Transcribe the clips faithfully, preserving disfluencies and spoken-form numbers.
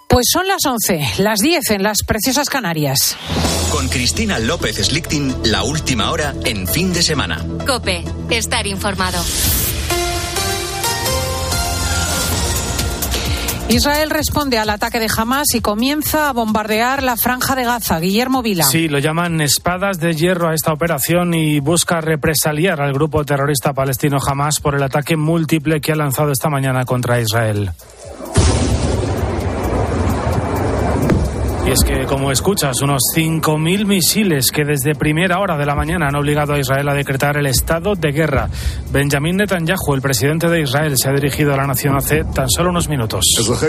Pues son las once, las diez en las preciosas Canarias. Con Cristina López Slichting, la última hora en fin de semana. COPE, estar informado. Israel responde al ataque de Hamás y comienza a bombardear la Franja de Gaza. Guillermo Vila. Sí, lo llaman espadas de hierro a esta operación y busca represaliar al grupo terrorista palestino Hamás por el ataque múltiple que ha lanzado esta mañana contra Israel. Y es que, como escuchas, unos cinco mil misiles que desde primera hora de la mañana han obligado a Israel a decretar el estado de guerra. Benjamín Netanyahu, el presidente de Israel, se ha dirigido a la nación hace tan solo unos minutos.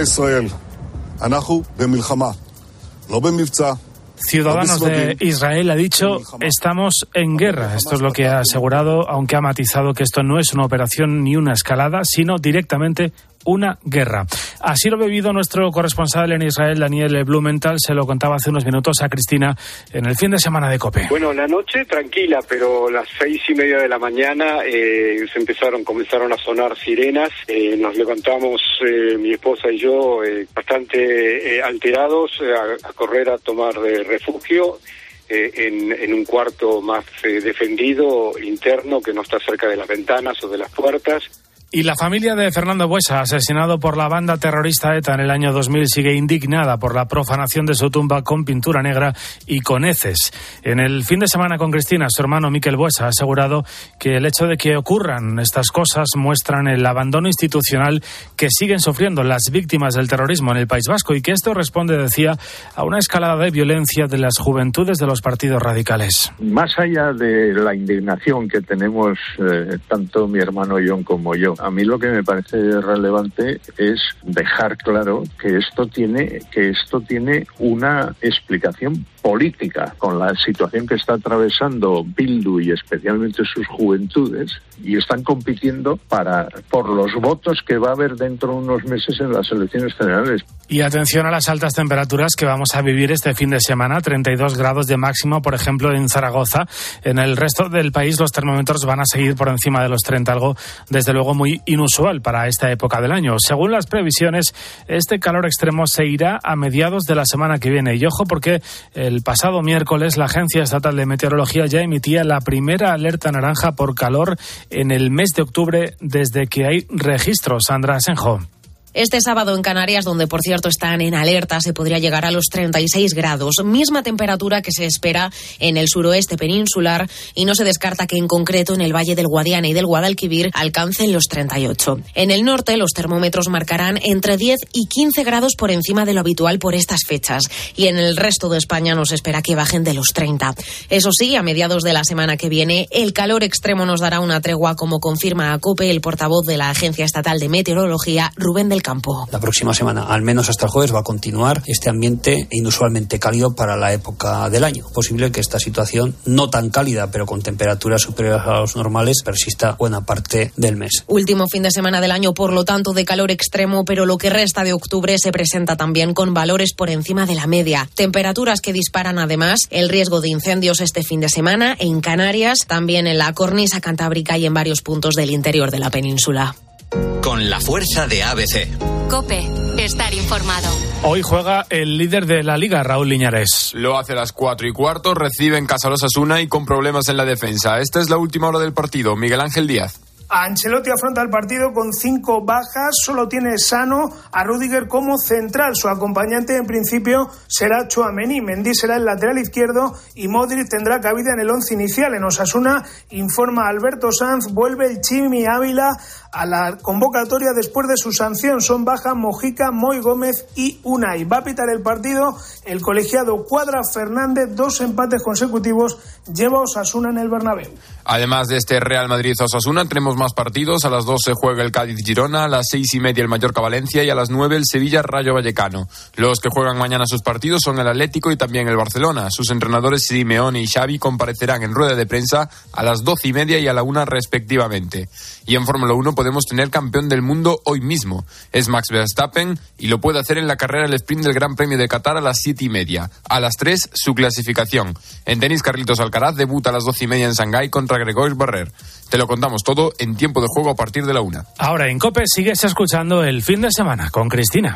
Ciudadanos de Israel, ha dicho, estamos en guerra. Esto es lo que ha asegurado, aunque ha matizado que esto no es una operación ni una escalada, sino directamente una guerra. Así lo ha vivido nuestro corresponsal en Israel, Daniel Blumenthal. Se lo contaba hace unos minutos a Cristina en el fin de semana de COPE. Bueno, la noche tranquila, pero las seis y media de la mañana eh, se empezaron, comenzaron a sonar sirenas. Eh, nos levantamos, eh, mi esposa y yo, eh, bastante eh, alterados, eh, a, a correr a tomar eh, refugio eh, en, en un cuarto más eh, defendido, interno, que no está cerca de las ventanas o de las puertas. Y la familia de Fernando Buesa, asesinado por la banda terrorista ETA en el año dos mil, sigue indignada por la profanación de su tumba con pintura negra y con heces. En el fin de semana con Cristina, su hermano Miquel Buesa ha asegurado que el hecho de que ocurran estas cosas muestran el abandono institucional que siguen sufriendo las víctimas del terrorismo en el País Vasco y que esto responde, decía, a una escalada de violencia de las juventudes de los partidos radicales. Más allá de la indignación que tenemos eh, tanto mi hermano John como yo, a mí lo que me parece relevante es dejar claro que esto tiene que esto tiene una explicación política con la situación que está atravesando Bildu y especialmente sus juventudes, y están compitiendo para por los votos que va a haber dentro de unos meses en las elecciones generales. Y atención a las altas temperaturas que vamos a vivir este fin de semana, treinta y dos grados de máximo, por ejemplo, en Zaragoza. En el resto del país los termómetros van a seguir por encima de los treinta, algo desde luego muy inusual para esta época del año. Según las previsiones, este calor extremo se irá a mediados de la semana que viene. Y ojo, porque el pasado miércoles la Agencia Estatal de Meteorología ya emitía la primera alerta naranja por calor en el mes de octubre desde que hay registros. Sandra Asenjo. Este sábado en Canarias, donde por cierto están en alerta, se podría llegar a los treinta y seis grados, misma temperatura que se espera en el suroeste peninsular, y no se descarta que en concreto en el Valle del Guadiana y del Guadalquivir alcancen los treinta y ocho. En el norte los termómetros marcarán entre diez y quince grados por encima de lo habitual por estas fechas, y en el resto de España nos espera que bajen de los treinta. Eso sí, a mediados de la semana que viene el calor extremo nos dará una tregua, como confirma a COPE el portavoz de la Agencia Estatal de Meteorología, Rubén del Campo. La próxima semana, al menos hasta el jueves, va a continuar este ambiente inusualmente cálido para la época del año. Posible que esta situación, no tan cálida, pero con temperaturas superiores a los normales, persista buena parte del mes. Último fin de semana del año, por lo tanto, de calor extremo, pero lo que resta de octubre se presenta también con valores por encima de la media. Temperaturas que disparan además el riesgo de incendios este fin de semana en Canarias, también en la cornisa cantábrica y en varios puntos del interior de la península. Con la fuerza de A B C. COPE, estar informado. Hoy juega el líder de la Liga, Raúl Liñares. Lo hace a las cuatro y cuarto, recibe en casa a los Osasuna y con problemas en la defensa. Esta es la última hora del partido. Miguel Ángel Díaz. Ancelotti afronta el partido con cinco bajas, solo tiene sano a Rüdiger como central. Su acompañante en principio será Tchouaméni, Mendy será el lateral izquierdo y Modric tendrá cabida en el once inicial. En Osasuna, informa Alberto Sanz, vuelve el Chimi Ávila a la convocatoria después de su sanción. Son baja Mojica, Moy Gómez y Unai. Va a pitar el partido el colegiado Cuadra Fernández, dos empates consecutivos lleva Osasuna en el Bernabéu. Además de este Real Madrid-Osasuna, tenemos más partidos. A las dos se juega el Cádiz-Girona, a las seis y media el Mallorca-Valencia y a las nueve el Sevilla-Rayo Vallecano. Los que juegan mañana sus partidos son el Atlético y también el Barcelona. Sus entrenadores Simeone y Xavi comparecerán en rueda de prensa a las doce y media y a la una respectivamente. Y en Fórmula uno podemos tener campeón del mundo hoy mismo. Es Max Verstappen y lo puede hacer en la carrera del sprint del Gran Premio de Qatar a las siete y media. A las tres, su clasificación. En tenis, Carlitos Alcaraz debuta a las doce y media en Shanghái contra Gregor Barrer. Te lo contamos todo en tiempo de juego a partir de la una. Ahora en COPE sigues escuchando el fin de semana con Cristina.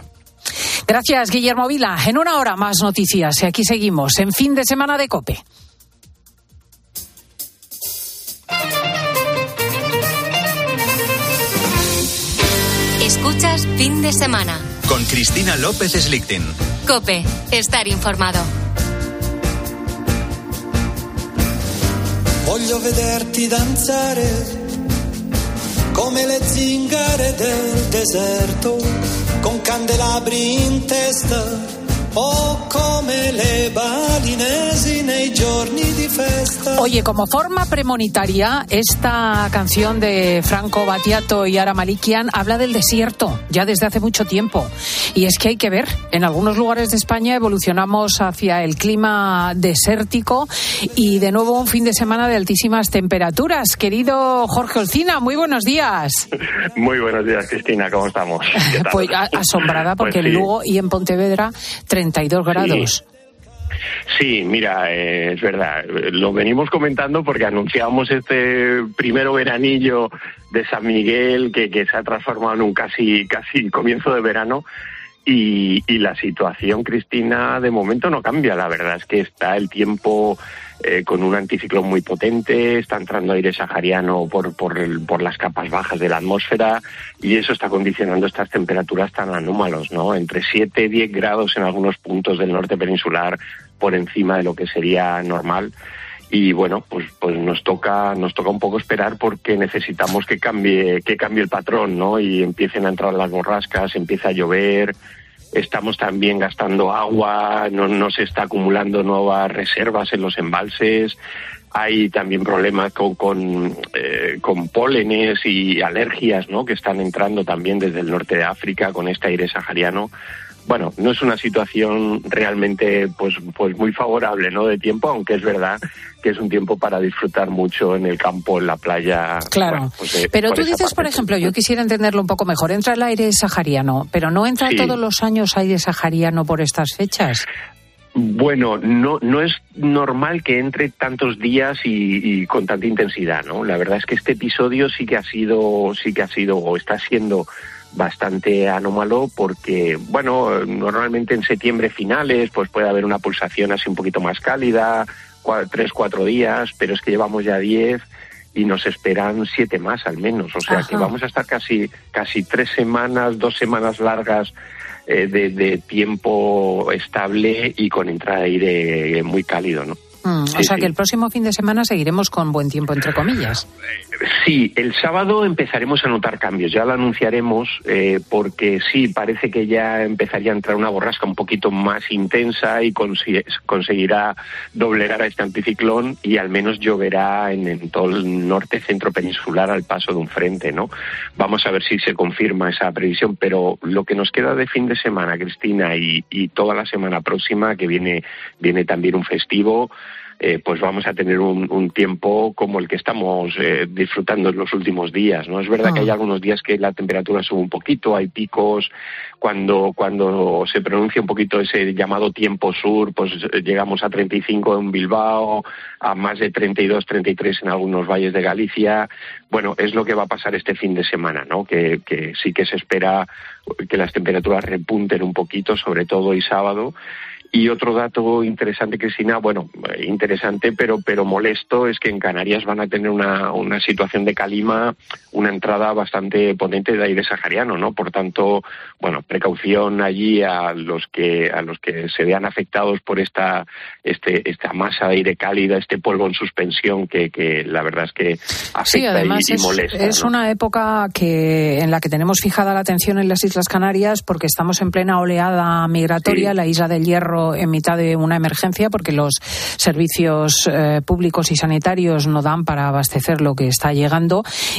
Gracias, Guillermo Vila. En una hora más noticias y aquí seguimos en Fin de Semana de COPE. Escuchas Fin de Semana con Cristina López Slichting. COPE, estar informado. Voglio vederti danzare come le zingare del deserto, con candelabri in testa o come le balinesi nei giorni di festa. Oye, como forma premonitoria, esta canción de Franco Battiato y Ara Malikian habla del desierto, ya desde hace mucho tiempo. Y es que hay que ver, en algunos lugares de España evolucionamos hacia el clima desértico y de nuevo un fin de semana de altísimas temperaturas. Querido Jorge Olcina, muy buenos días. Muy buenos días, Cristina, ¿cómo estamos? Pues asombrada porque pues sí. En Lugo y en Pontevedra treinta y dos grados. Sí. Sí, mira, eh, es verdad, lo venimos comentando porque anunciábamos este primero veranillo de San Miguel que, que se ha transformado en un casi casi comienzo de verano y, y la situación, Cristina, de momento no cambia. La verdad es que está el tiempo eh, con un anticiclón muy potente, está entrando aire sahariano por, por, el, por las capas bajas de la atmósfera y eso está condicionando estas temperaturas tan anómalos, ¿no? Entre siete y diez grados en algunos puntos del norte peninsular, por encima de lo que sería normal. Y bueno, pues pues nos toca nos toca un poco esperar porque necesitamos que cambie que cambie el patrón, ¿no? Y empiecen a entrar las borrascas, empieza a llover, estamos también gastando agua, no, no se está acumulando nuevas reservas en los embalses, hay también problemas con con, eh, con pólenes y alergias, ¿no? Que están entrando también desde el norte de África con este aire sahariano. Bueno, no es una situación realmente pues pues muy favorable, ¿no? De tiempo, aunque es verdad que es un tiempo para disfrutar mucho en el campo, en la playa. Claro, bueno, pues, eh, pero por tú dices, parte, por ejemplo, yo quisiera entenderlo un poco mejor, entra el aire sahariano, pero ¿no entra sí. todos los años aire sahariano por estas fechas? Bueno, no no es normal que entre tantos días y, y con tanta intensidad, ¿no? La verdad es que este episodio sí que ha sido, sí que ha sido o está siendo bastante anómalo porque, bueno, normalmente en septiembre finales pues puede haber una pulsación así un poquito más cálida, cuatro, tres, cuatro días, pero es que llevamos ya diez y nos esperan siete más al menos, o sea Ajá. que vamos a estar casi casi tres semanas, dos semanas largas eh, de, de tiempo estable y con entrada de aire muy cálido, ¿no? Mm, sí, o sea sí. que el próximo fin de semana seguiremos con buen tiempo, entre comillas. Sí, el sábado empezaremos a notar cambios, ya lo anunciaremos, eh, porque sí, parece que ya empezaría a entrar una borrasca un poquito más intensa y consi- conseguirá doblegar a este anticiclón y al menos lloverá en, en todo el norte centro peninsular al paso de un frente, ¿no? Vamos a ver si se confirma esa previsión, pero lo que nos queda de fin de semana, Cristina, y, y toda la semana próxima, que viene, viene también un festivo, Eh, pues vamos a tener un, un tiempo como el que estamos eh, disfrutando en los últimos días, ¿no? Es verdad oh. que hay algunos días que la temperatura sube un poquito, hay picos, cuando cuando se pronuncia un poquito ese llamado tiempo sur, pues llegamos a treinta y cinco en Bilbao, a más de treinta y dos, treinta y tres en algunos valles de Galicia. Bueno, es lo que va a pasar este fin de semana, ¿no? Que, que sí que se espera que las temperaturas repunten un poquito, sobre todo hoy sábado. Y otro dato interesante, Cristina, bueno, interesante pero pero molesto, es que en Canarias van a tener una, una situación de calima, una entrada bastante potente de aire sahariano, ¿no? Por tanto, bueno, precaución allí a los que a los que se vean afectados por esta este esta masa de aire cálida, este polvo en suspensión que, que la verdad es que afecta sí, además y, y molesta. Es, es ¿no? una época que en la que tenemos fijada la atención en las Islas Canarias porque estamos en plena oleada migratoria, sí. La Isla del Hierro en mitad de una emergencia porque los servicios eh, públicos y sanitarios no dan para abastecer lo que está llegando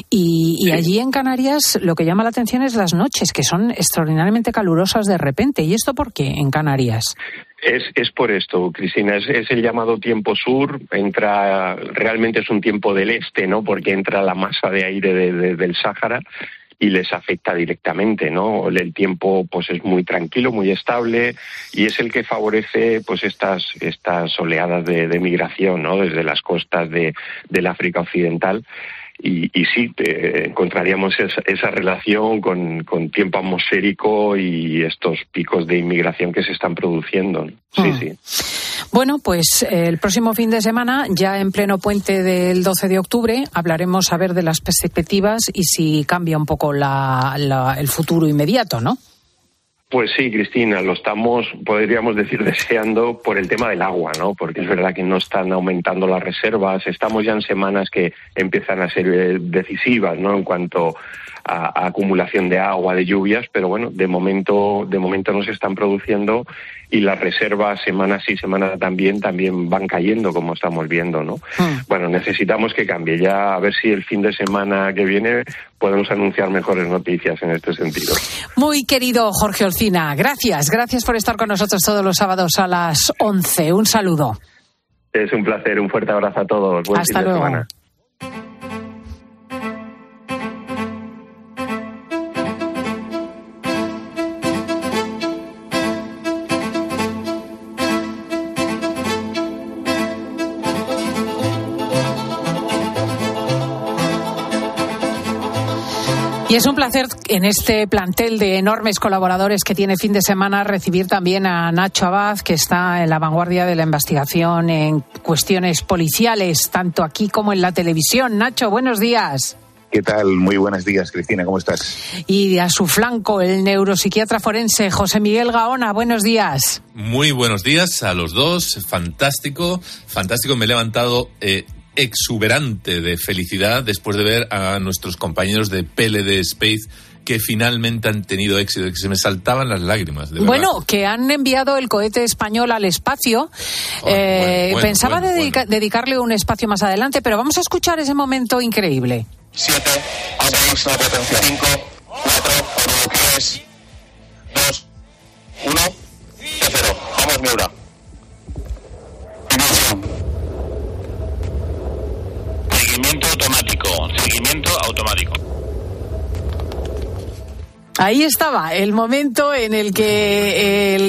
y, y sí. allí en Canarias lo que llama la atención es las noches, que son extraordinariamente calurosas de repente. ¿Y esto por qué en Canarias? Es, es por esto, Cristina, es, es el llamado tiempo sur, entra, realmente es un tiempo del este, ¿no? Porque entra la masa de aire de, de, del Sáhara y les afecta directamente, ¿no? El tiempo pues es muy tranquilo, muy estable y es el que favorece pues estas estas oleadas de, de migración, ¿no? Desde las costas de del África Occidental. y, y sí, te, encontraríamos esa, esa relación con, con tiempo atmosférico y estos picos de inmigración que se están produciendo. Sí, hmm. sí. Bueno, pues el próximo fin de semana, ya en pleno puente del doce de octubre, hablaremos a ver de las perspectivas y si cambia un poco la, la, el futuro inmediato, ¿no? Pues sí, Cristina, lo estamos, podríamos decir, deseando por el tema del agua, ¿no? Porque es verdad que no están aumentando las reservas, estamos ya en semanas que empiezan a ser decisivas, ¿no? En cuanto a, a acumulación de agua, de lluvias, pero bueno, de momento, de momento no se están produciendo y las reservas semana sí, semana también, también van cayendo, como estamos viendo, ¿no? Mm. Bueno, necesitamos que cambie ya, a ver si el fin de semana que viene podemos anunciar mejores noticias en este sentido. Muy querido Jorge Olcina, gracias, gracias por estar con nosotros todos los sábados a las once. Un saludo. Es un placer, un fuerte abrazo a todos. Buen Hasta fin de luego. semana. Y es un placer en este plantel de enormes colaboradores que tiene fin de semana recibir también a Nacho Abad, que está en la vanguardia de la investigación en cuestiones policiales, tanto aquí como en la televisión. Nacho, buenos días. ¿Qué tal? Muy buenos días, Cristina, ¿cómo estás? Y a su flanco, el neuropsiquiatra forense José Miguel Gaona, buenos días. Muy buenos días a los dos, fantástico, fantástico, me he levantado... Eh, exuberante de felicidad después de ver a nuestros compañeros de P L D Space que finalmente han tenido éxito, que se me saltaban las lágrimas. De bueno, verdad. Que han enviado el cohete español al espacio. Oh, eh, bueno, pensaba bueno, dedica- bueno. dedicarle un espacio más adelante, pero vamos a escuchar ese momento increíble. Siete, seis, atención. Cinco, cuatro, tres, dos, uno, cero. Vamos, Miura. Seguimiento automático, seguimiento automático. Ahí estaba el momento en el que el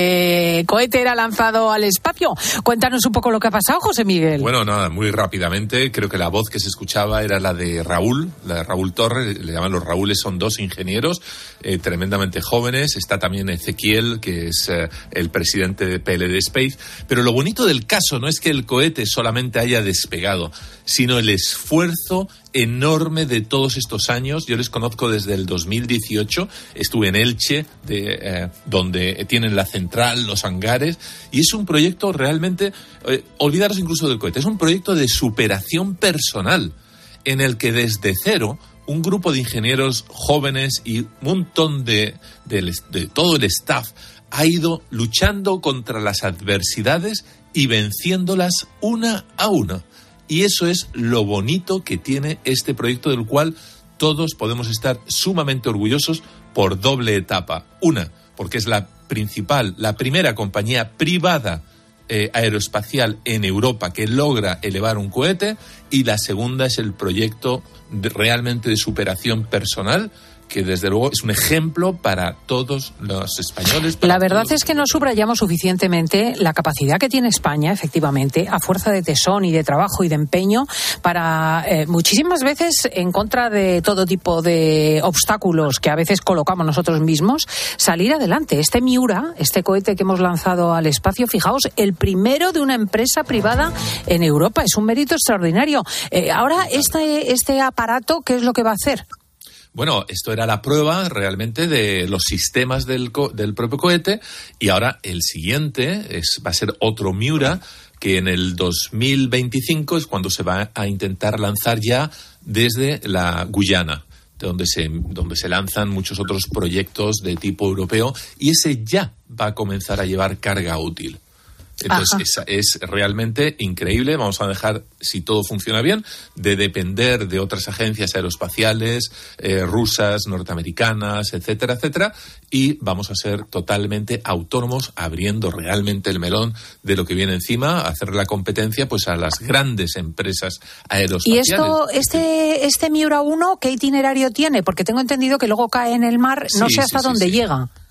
eh, cohete era lanzado al espacio. Cuéntanos un poco lo que ha pasado, José Miguel. Bueno, nada, muy rápidamente. Creo que la voz que se escuchaba era la de Raúl, la de Raúl Torres. Le llaman los Raúles, son dos ingenieros eh, tremendamente jóvenes. Está también Ezequiel, que es eh, el presidente de P L D Space. Pero lo bonito del caso no es que el cohete solamente haya despegado, sino el esfuerzo enorme de todos estos años. Yo les conozco desde el dos mil dieciocho, estuve en Elche, de, eh, donde tienen la central, los hangares, y es un proyecto realmente, eh, olvidaros incluso del cohete, es un proyecto de superación personal, en el que desde cero, un grupo de ingenieros jóvenes y un montón de, de, de todo el staff ha ido luchando contra las adversidades y venciéndolas una a una. Y eso es lo bonito que tiene este proyecto, del cual todos podemos estar sumamente orgullosos por doble etapa. Una, porque es la principal, la primera compañía privada eh, aeroespacial en Europa que logra elevar un cohete, y la segunda es el proyecto de, realmente de superación personal, que desde luego es un ejemplo para todos los españoles. La verdad es que no subrayamos suficientemente la capacidad que tiene España, efectivamente, a fuerza de tesón y de trabajo y de empeño, para eh, muchísimas veces, en contra de todo tipo de obstáculos que a veces colocamos nosotros mismos, salir adelante. Este Miura, este cohete que hemos lanzado al espacio, fijaos, el primero de una empresa privada en Europa, es un mérito extraordinario. Eh, ahora, este, este aparato, ¿qué es lo que va a hacer? Bueno, esto era la prueba realmente de los sistemas del, co- del propio cohete, y ahora el siguiente es, va a ser otro Miura, que en el dos mil veinticinco es cuando se va a intentar lanzar ya desde la Guyana, donde se, donde se lanzan muchos otros proyectos de tipo europeo, y ese ya va a comenzar a llevar carga útil. Entonces es, es realmente increíble. Vamos a dejar, si todo funciona bien, de depender de otras agencias aeroespaciales, eh, rusas, norteamericanas, etcétera, etcétera, y vamos a ser totalmente autónomos, abriendo realmente el melón de lo que viene encima, hacer la competencia pues a las grandes empresas aeroespaciales. ¿Y esto, este, este Miura uno, qué itinerario tiene? Porque tengo entendido que luego cae en el mar, no sí, sé hasta sí, sí, dónde sí. llega.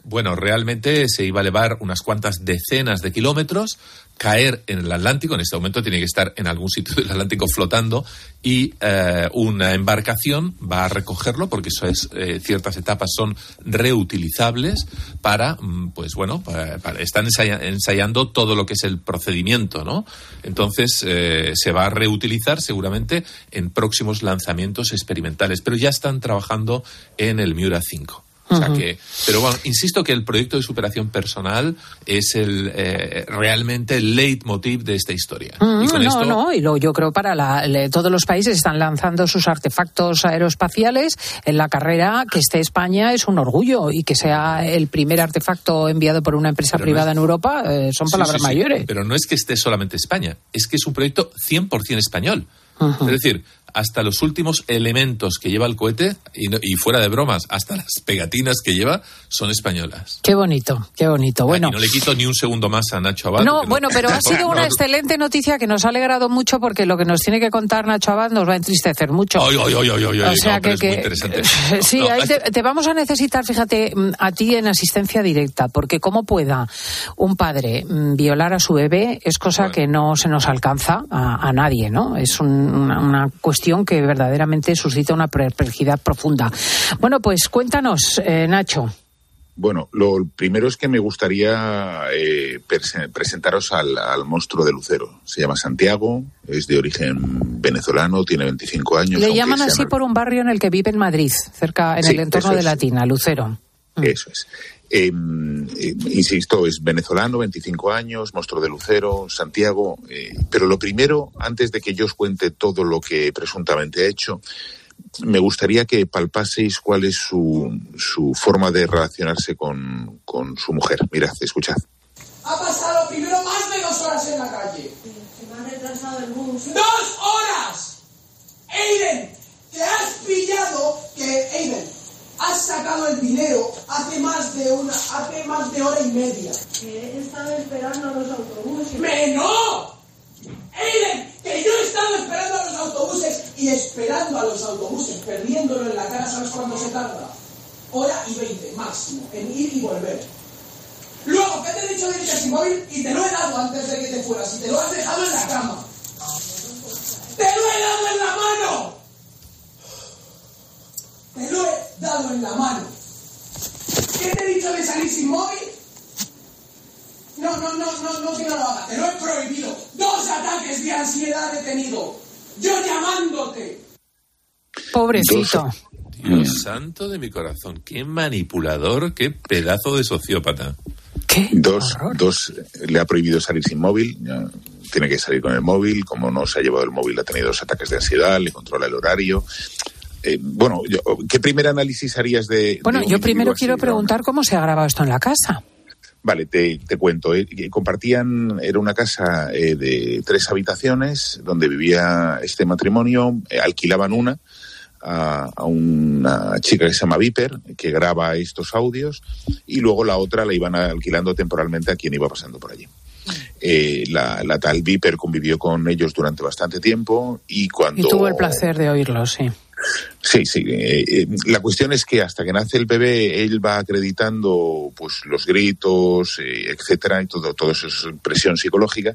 Bueno, realmente se iba a elevar unas cuantas decenas de kilómetros, caer en el Atlántico, en este momento tiene que estar en algún sitio del Atlántico flotando, y eh, una embarcación va a recogerlo, porque eso es, eh, ciertas etapas son reutilizables para, pues bueno, para, para, están ensaya, ensayando todo lo que es el procedimiento, ¿no? Entonces eh, se va a reutilizar seguramente en próximos lanzamientos experimentales, pero ya están trabajando en el Miura cinco. O sea que, pero bueno, insisto que el proyecto de superación personal es el eh, realmente el leitmotiv de esta historia. Mm, y con no, esto... no, y lo, yo creo para la, le, todos los países están lanzando sus artefactos aeroespaciales en la carrera. Que esté España es un orgullo, y que sea el primer artefacto enviado por una empresa pero privada no es... en Europa eh, son palabras sí, sí, sí. mayores. Pero no es que esté solamente España, es que es un proyecto cien por ciento español. Uh-huh. Es decir, hasta los últimos elementos que lleva el cohete, y, no, y fuera de bromas, hasta las pegatinas que lleva, son españolas. Qué bonito, qué bonito. Bueno, y no le quito ni un segundo más a Nacho Abad. No, bueno, no... pero ha sido una no, excelente noticia que nos ha alegrado mucho, porque lo que nos tiene que contar Nacho Abad nos va a entristecer mucho. Ay, ay, ay, ay, ay, o sea no, que, es que... muy interesante. Sí, no, ahí te, te vamos a necesitar, fíjate, a ti en asistencia directa, porque cómo pueda un padre violar a su bebé es cosa bueno. que no se nos alcanza a, a nadie, ¿no? Es un, una, una cuestión que verdaderamente suscita una perplejidad profunda. Bueno, pues cuéntanos, eh, Nacho. Bueno, lo primero es que me gustaría eh, pres- presentaros al, al monstruo de Lucero. Se llama Santiago, es de origen venezolano, tiene veinticinco años. Le llaman así llama... por un barrio en el que vive en Madrid, cerca, en sí, el entorno de Latina, Lucero. Eso es. Eh, eh, insisto, es venezolano, veinticinco años, monstruo de Lucero, Santiago. Eh, pero lo primero, antes de que yo os cuente todo lo que presuntamente ha hecho, me gustaría que palpaseis cuál es su, su forma de relacionarse con, con su mujer. Mirad, escuchad. Ha pasado primero más de dos horas en la calle. Se me ha retrasado el bus. ¡Dos horas! Aiden, te has pillado que... Aiden, has sacado el dinero hace más de una, hace más de hora y media. Que he estado esperando a los autobuses. ¡Me no! Aiden, que yo he estado esperando a los autobuses y esperando a los autobuses, perdiéndolo en la cara, ¿sabes cuánto se tarda? Hora y veinte máximo, en ir y volver. Luego, ¿qué te he dicho de irte sin móvil? Y te lo he dado antes de que te fueras, y te lo has dejado en la cama. ¡Te lo he dado en la mano! Te lo he dado en la mano. ¿Qué te he dicho de salir sin móvil? No, no, no, no, no que no lo haga. Te lo he prohibido. Dos ataques de ansiedad he tenido. Yo llamándote. Pobrecito. Dios santo de mi corazón. Qué manipulador, qué pedazo de sociópata. ¿Qué? Dos, dos, le ha prohibido salir sin móvil. Tiene que salir con el móvil. Como no se ha llevado el móvil, ha tenido dos ataques de ansiedad. Le controla el horario. Eh, bueno, yo, ¿qué primer análisis harías de...? Bueno, de yo primero así, quiero preguntar cómo se ha grabado esto en la casa. Vale, te, te cuento. Eh, compartían, era una casa eh, de tres habitaciones donde vivía este matrimonio, eh, alquilaban una a, a una chica que se llama Viper, que graba estos audios, y luego la otra la iban alquilando temporalmente a quien iba pasando por allí. Eh, la, la tal Viper convivió con ellos durante bastante tiempo y cuando... Y tuvo el placer de oírlos, sí. Sí, sí. Eh, eh, la cuestión es que hasta que nace el bebé, él va acreditando pues los gritos, eh, etcétera, y todo, todo eso es presión psicológica.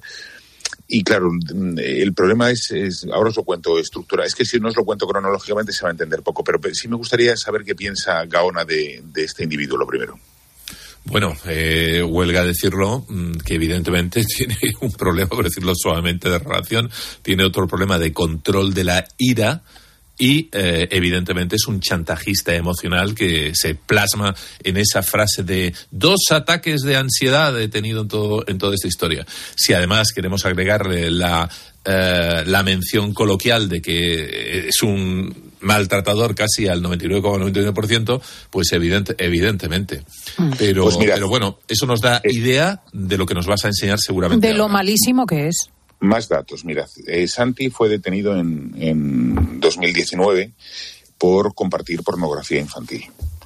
Y claro, el problema es, es, ahora os lo cuento estructura, es que si no os lo cuento cronológicamente se va a entender poco, pero sí me gustaría saber qué piensa Gaona de, de este individuo, lo primero. Bueno, eh, huelga decirlo, que evidentemente tiene un problema, por decirlo suavemente, de relación, tiene otro problema de control de la ira y eh, evidentemente es un chantajista emocional que se plasma en esa frase de dos ataques de ansiedad he tenido en, todo, en toda esta historia. Si además queremos agregarle la, eh, la mención coloquial de que es un maltratador casi al noventa y nueve coma noventa y nueve por ciento, pues evidente, evidentemente. Pero, pues mira, pero bueno, eso nos da idea de lo que nos vas a enseñar seguramente. De lo ahora. Malísimo que es. Más datos, mirad. Eh, Santi fue detenido en, en dos mil diecinueve por compartir pornografía infantil.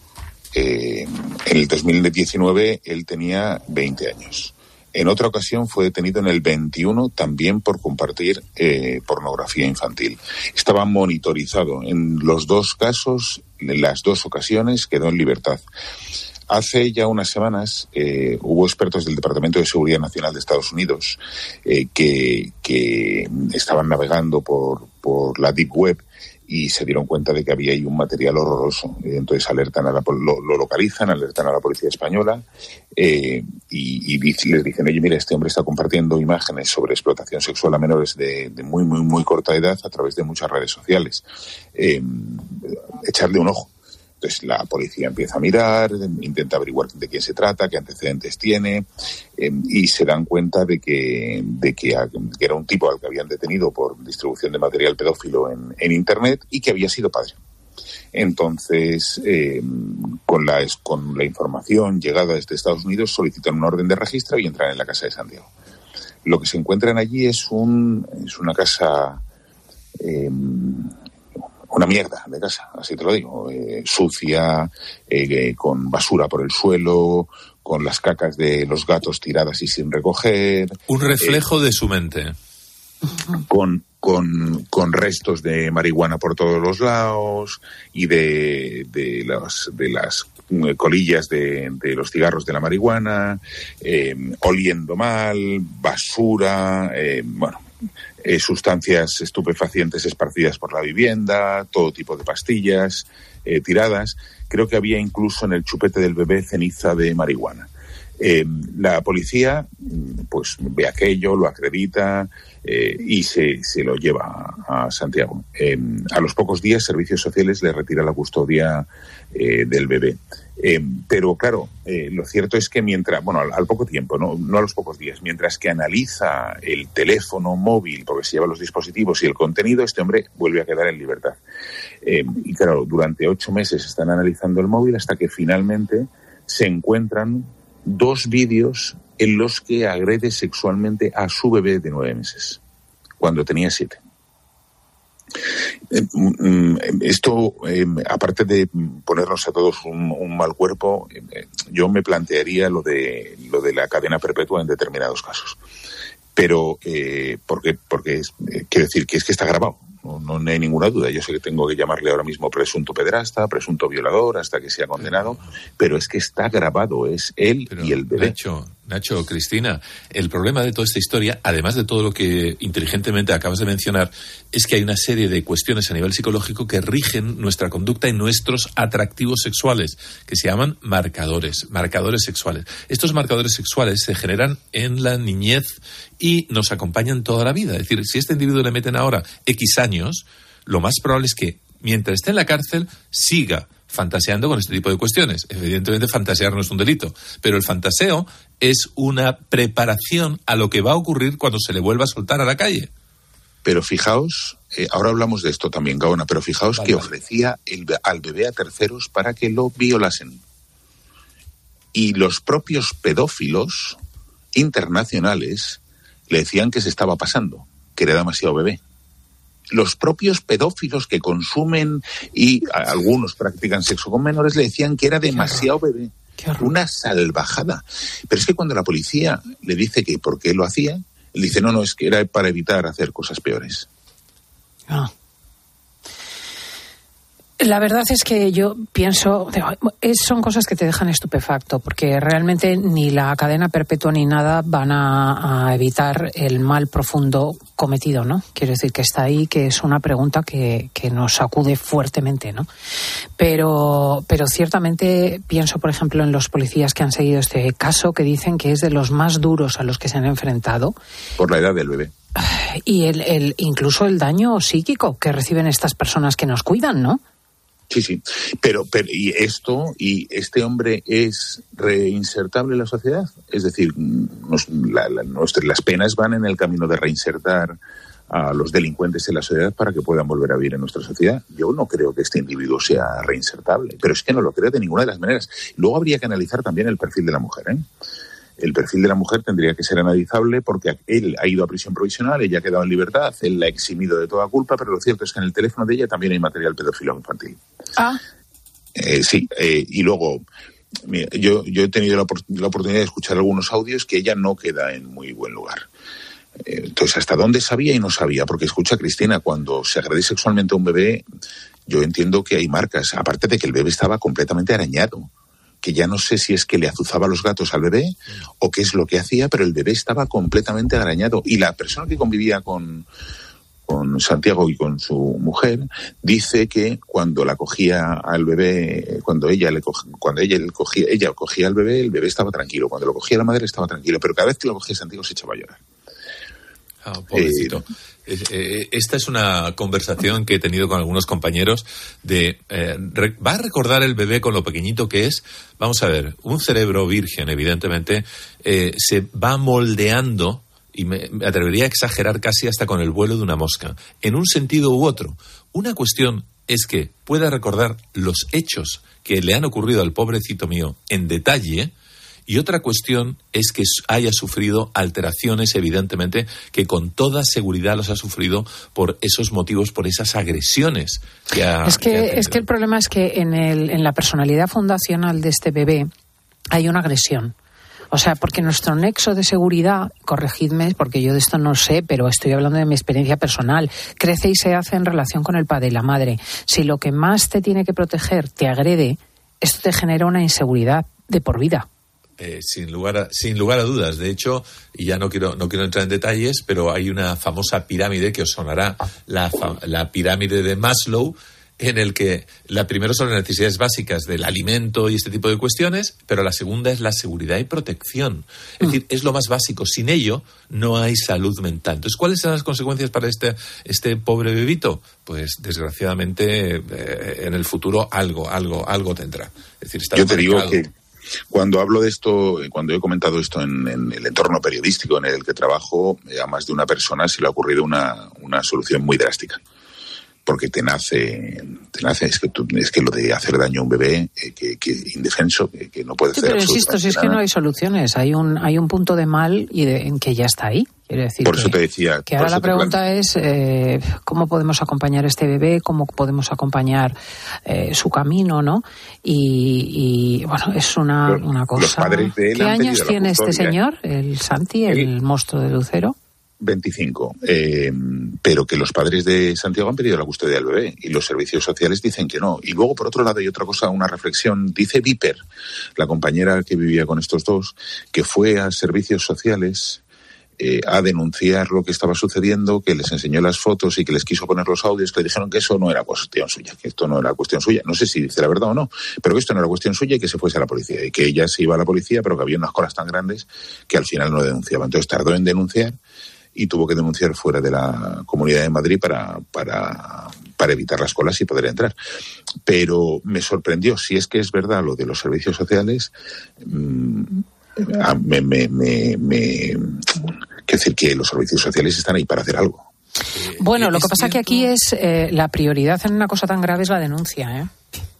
Eh, en el dos mil diecinueve él tenía veinte años. En otra ocasión fue detenido en el veintiuno también por compartir eh, pornografía infantil. Estaba monitorizado. En los dos casos, en las dos ocasiones, quedó en libertad. Hace ya unas semanas eh, hubo expertos del Departamento de Seguridad Nacional de Estados Unidos eh, que, que estaban navegando por, por la Deep Web y se dieron cuenta de que había ahí un material horroroso. Entonces alertan a la, lo, lo localizan, alertan a la policía española eh, y, y les dicen, oye, mira, este hombre está compartiendo imágenes sobre explotación sexual a menores de, de muy, muy, muy corta edad a través de muchas redes sociales. Eh, echarle un ojo. Entonces la policía empieza a mirar, intenta averiguar de quién se trata, qué antecedentes tiene, eh, y se dan cuenta de que, de que, que era un tipo al que habían detenido por distribución de material pedófilo en, en Internet y que había sido padre. Entonces, eh, con, la, con la información llegada desde Estados Unidos, solicitan una orden de registro y entran en la casa de Santiago. Lo que se encuentran allí es, un, es una casa... Eh, una mierda de casa, así te lo digo, eh, sucia, eh, con basura por el suelo, con las cacas de los gatos tiradas y sin recoger. Un reflejo eh, de su mente. Con, con, con restos de marihuana por todos los lados y de, de, los, de las colillas de, de los cigarros de la marihuana, eh, oliendo mal, basura, eh, bueno... Eh, sustancias estupefacientes esparcidas por la vivienda, todo tipo de pastillas eh, tiradas. Creo que había incluso en el chupete del bebé ceniza de marihuana. Eh, la policía pues ve aquello, lo acredita eh, y se, se lo lleva a, a Santiago. Eh, a los pocos días, Servicios Sociales le retira la custodia eh, del bebé. Eh, pero claro, eh, lo cierto es que mientras, bueno, al, al poco tiempo, no, no a los pocos días, mientras que analiza el teléfono móvil, porque se lleva los dispositivos y el contenido, este hombre vuelve a quedar en libertad. Eh, y claro, durante ocho meses están analizando el móvil hasta que finalmente se encuentran dos vídeos en los que agrede sexualmente a su bebé de nueve meses, cuando tenía siete. Esto, eh, aparte de ponernos a todos un, un mal cuerpo, eh, yo me plantearía lo de lo de la cadena perpetua en determinados casos. Pero, eh, porque, porque es, eh, quiero decir que es que está grabado. No, no hay ninguna duda. Yo sé que tengo que llamarle ahora mismo presunto pederasta, presunto violador, hasta que sea condenado, pero es que está grabado, es él pero, y el bebé. Nacho, Nacho, Cristina, el problema de toda esta historia, además de todo lo que inteligentemente acabas de mencionar, es que hay una serie de cuestiones a nivel psicológico que rigen nuestra conducta y nuestros atractivos sexuales, que se llaman marcadores, marcadores sexuales. Estos marcadores sexuales se generan en la niñez y nos acompañan toda la vida. Es decir, si a este individuo le meten ahora X años, lo más probable es que mientras esté en la cárcel siga fantaseando con este tipo de cuestiones. Evidentemente fantasear no es un delito, pero el fantaseo es una preparación a lo que va a ocurrir cuando se le vuelva a soltar a la calle. Pero fijaos, eh, ahora hablamos de esto también, Gaona, pero fijaos vale, que vale. ofrecía el, al bebé a terceros para que lo violasen. Y los propios pedófilos internacionales le decían que se estaba pasando, que era demasiado bebé. Los propios pedófilos que consumen y algunos practican sexo con menores le decían que era demasiado bebé. Una salvajada. Pero es que cuando la policía le dice que por qué lo hacía, él dice, no, no, es que era para evitar hacer cosas peores. Ah. La verdad es que yo pienso, son cosas que te dejan estupefacto, porque realmente ni la cadena perpetua ni nada van a, a evitar el mal profundo cometido, ¿no? Quiero decir que está ahí, que es una pregunta que, que nos sacude fuertemente, ¿no? Pero, pero ciertamente pienso, por ejemplo, en los policías que han seguido este caso, que dicen que es de los más duros a los que se han enfrentado. Por la edad del bebé. Y el, el incluso el daño psíquico que reciben estas personas que nos cuidan, ¿no? Sí, sí, pero, pero y esto, y este hombre es reinsertable en la sociedad, es decir, nos, la, la, nuestras, las penas van en el camino de reinsertar a los delincuentes en la sociedad para que puedan volver a vivir en nuestra sociedad. Yo no creo que este individuo sea reinsertable, pero es que no lo creo de ninguna de las maneras. Luego habría que analizar también el perfil de la mujer, ¿eh? El perfil de la mujer tendría que ser analizable porque él ha ido a prisión provisional, ella ha quedado en libertad, él la ha eximido de toda culpa, pero lo cierto es que en el teléfono de ella también hay material pedófilo infantil. Ah. Eh, sí, eh, y luego, mira, yo, yo he tenido la, la oportunidad de escuchar algunos audios que ella no queda en muy buen lugar. Eh, entonces, ¿hasta dónde sabía y no sabía? Porque escucha, Cristina, cuando se agrede sexualmente a un bebé, yo entiendo que hay marcas, aparte de que el bebé estaba completamente arañado. que ya no sé si es que le azuzaba los gatos al bebé o qué es lo que hacía, pero el bebé estaba completamente arañado. Y la persona que convivía con, con Santiago y con su mujer dice que cuando la cogía al bebé, cuando ella le cogía, cuando ella le cogía, ella cogía al bebé, el bebé estaba tranquilo. Cuando lo cogía la madre estaba tranquilo, pero cada vez que lo cogía Santiago se echaba a llorar. Ah, pobrecito. Eh, Esta es una conversación que he tenido con algunos compañeros de... Eh, ¿Va a recordar el bebé con lo pequeñito que es? Vamos a ver, un cerebro virgen, evidentemente, eh, se va moldeando, y me, me atrevería a exagerar casi hasta con el vuelo de una mosca, en un sentido u otro. Una cuestión es que pueda recordar los hechos que le han ocurrido al pobrecito mío en detalle. Y otra cuestión es que haya sufrido alteraciones, evidentemente, que con toda seguridad los ha sufrido por esos motivos, por esas agresiones que ha Es que, que ha es que el problema es que en, el, en la personalidad fundacional de este bebé hay una agresión. O sea, porque nuestro nexo de seguridad, corregidme, porque yo de esto no sé, pero estoy hablando de mi experiencia personal, crece y se hace en relación con el padre y la madre. Si lo que más te tiene que proteger te agrede, esto te genera una inseguridad de por vida. Eh, sin lugar a, sin lugar a dudas. De hecho, y ya no quiero no quiero entrar en detalles, pero hay una famosa pirámide que os sonará, la, la pirámide de Maslow, en el que la primera son las necesidades básicas del alimento y este tipo de cuestiones, pero la segunda es la seguridad y protección. Es mm. decir, es lo más básico. Sin ello no hay salud mental. Entonces, ¿cuáles son las consecuencias para este, este pobre bebito? Pues, desgraciadamente, eh, en el futuro algo, algo, algo tendrá. Es decir, está Yo te digo marcado. que cuando hablo de esto, cuando he comentado esto en, en el entorno periodístico en el que trabajo, a más de una persona se le ha ocurrido una, una solución muy drástica. Porque te nace, te nace es que, tú, es que lo de hacer daño a un bebé eh, que, que indefenso, que, que no puede Sí, hacer pero insisto, si es que no hay soluciones, hay un hay un punto de mal y de, en que ya está ahí. Quiero decir por que, eso te decía. Que ahora la pregunta plan... es eh, cómo podemos acompañar a este bebé, cómo podemos acompañar eh, su camino, ¿no? Y, y bueno, es una, los, una cosa. Los padres de él ¿Qué han años tiene este custodia, señor, el Santi, el, el monstruo de Lucero? veinticinco, eh, pero que los padres de Santiago han pedido la custodia del bebé y los servicios sociales dicen que no. Y luego, por otro lado, hay otra cosa, una reflexión. Dice Viper, la compañera que vivía con estos dos, que fue a servicios sociales eh, a denunciar lo que estaba sucediendo, que les enseñó las fotos y que les quiso poner los audios, que le dijeron que eso no era cuestión suya, que esto no era cuestión suya. No sé si dice la verdad o no, pero que esto no era cuestión suya y que se fuese a la policía. Y que ella se iba a la policía, pero que había unas colas tan grandes que al final no denunciaba. Entonces tardó en denunciar y tuvo que denunciar fuera de la Comunidad de Madrid para, para, para evitar las colas y poder entrar. Pero me sorprendió, si es que es verdad lo de los servicios sociales, mmm, me, me, me, me, quiero decir que los servicios sociales están ahí para hacer algo. Bueno, lo que pasa es que aquí es eh, la prioridad en una cosa tan grave es la denuncia, ¿eh?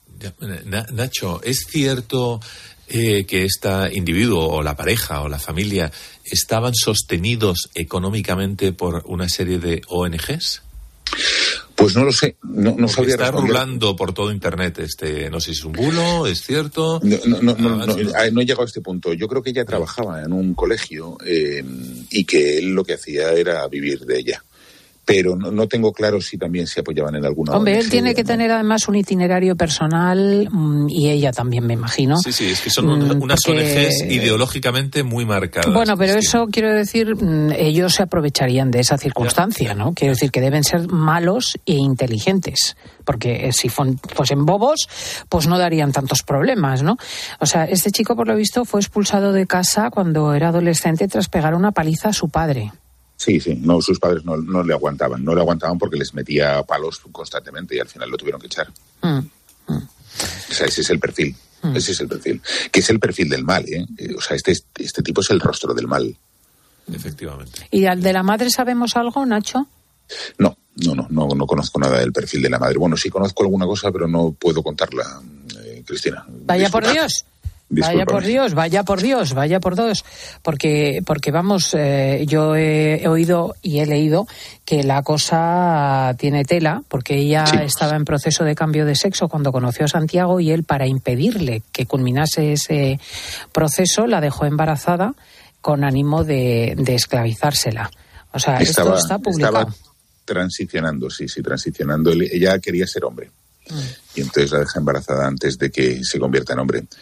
Nacho, ¿es cierto eh, que este individuo o la pareja o la familia estaban sostenidos económicamente por una serie de O N Ges? Pues no lo sé, no, no sabría está responder. Rulando por todo internet, este, no sé si es un bulo, es cierto. No, no, no, no, no, no, no he llegado a este punto. Yo creo que ella trabajaba en un colegio eh, y que él lo que hacía era vivir de ella. Pero no, no tengo claro si también se apoyaban en alguna Hombre, O N Ge, él tiene ¿no? que tener además un itinerario personal mmm, y ella también, me imagino. Sí, sí, es que son un, unas porque... O N Ges ideológicamente muy marcadas. Bueno, pero eso, quiero decir, mmm, ellos se aprovecharían de esa circunstancia, ¿no? Quiero decir que deben ser malos e inteligentes, porque si fuesen bobos, pues no darían tantos problemas, ¿no? O sea, este chico, por lo visto, fue expulsado de casa cuando era adolescente tras pegar una paliza a su padre. Sí, sí, no, sus padres no, no le aguantaban, no le aguantaban porque les metía palos constantemente y al final lo tuvieron que echar. Mm, mm. O sea, ese es el perfil, mm. ese es el perfil, que es el perfil del mal, ¿eh? O sea, este, este tipo es el rostro del mal. Efectivamente. ¿Y de la madre sabemos algo, Nacho? No, no, no, no, no conozco nada del perfil de la madre. Bueno, sí conozco alguna cosa, pero no puedo contarla, eh, Cristina. Vaya Disculpa. por Dios. Discúlpame. Vaya por Dios, vaya por Dios, vaya por Dios, porque porque vamos, eh, yo he, he oído y he leído que la cosa tiene tela, porque ella sí. estaba en proceso de cambio de sexo cuando conoció a Santiago y él, para impedirle que culminase ese proceso, la dejó embarazada con ánimo de, de esclavizársela. O sea, estaba, esto está publicado. Estaba transicionando, sí, sí, transicionando. Ella quería ser hombre mm. y entonces la deja embarazada antes de que se convierta en hombre.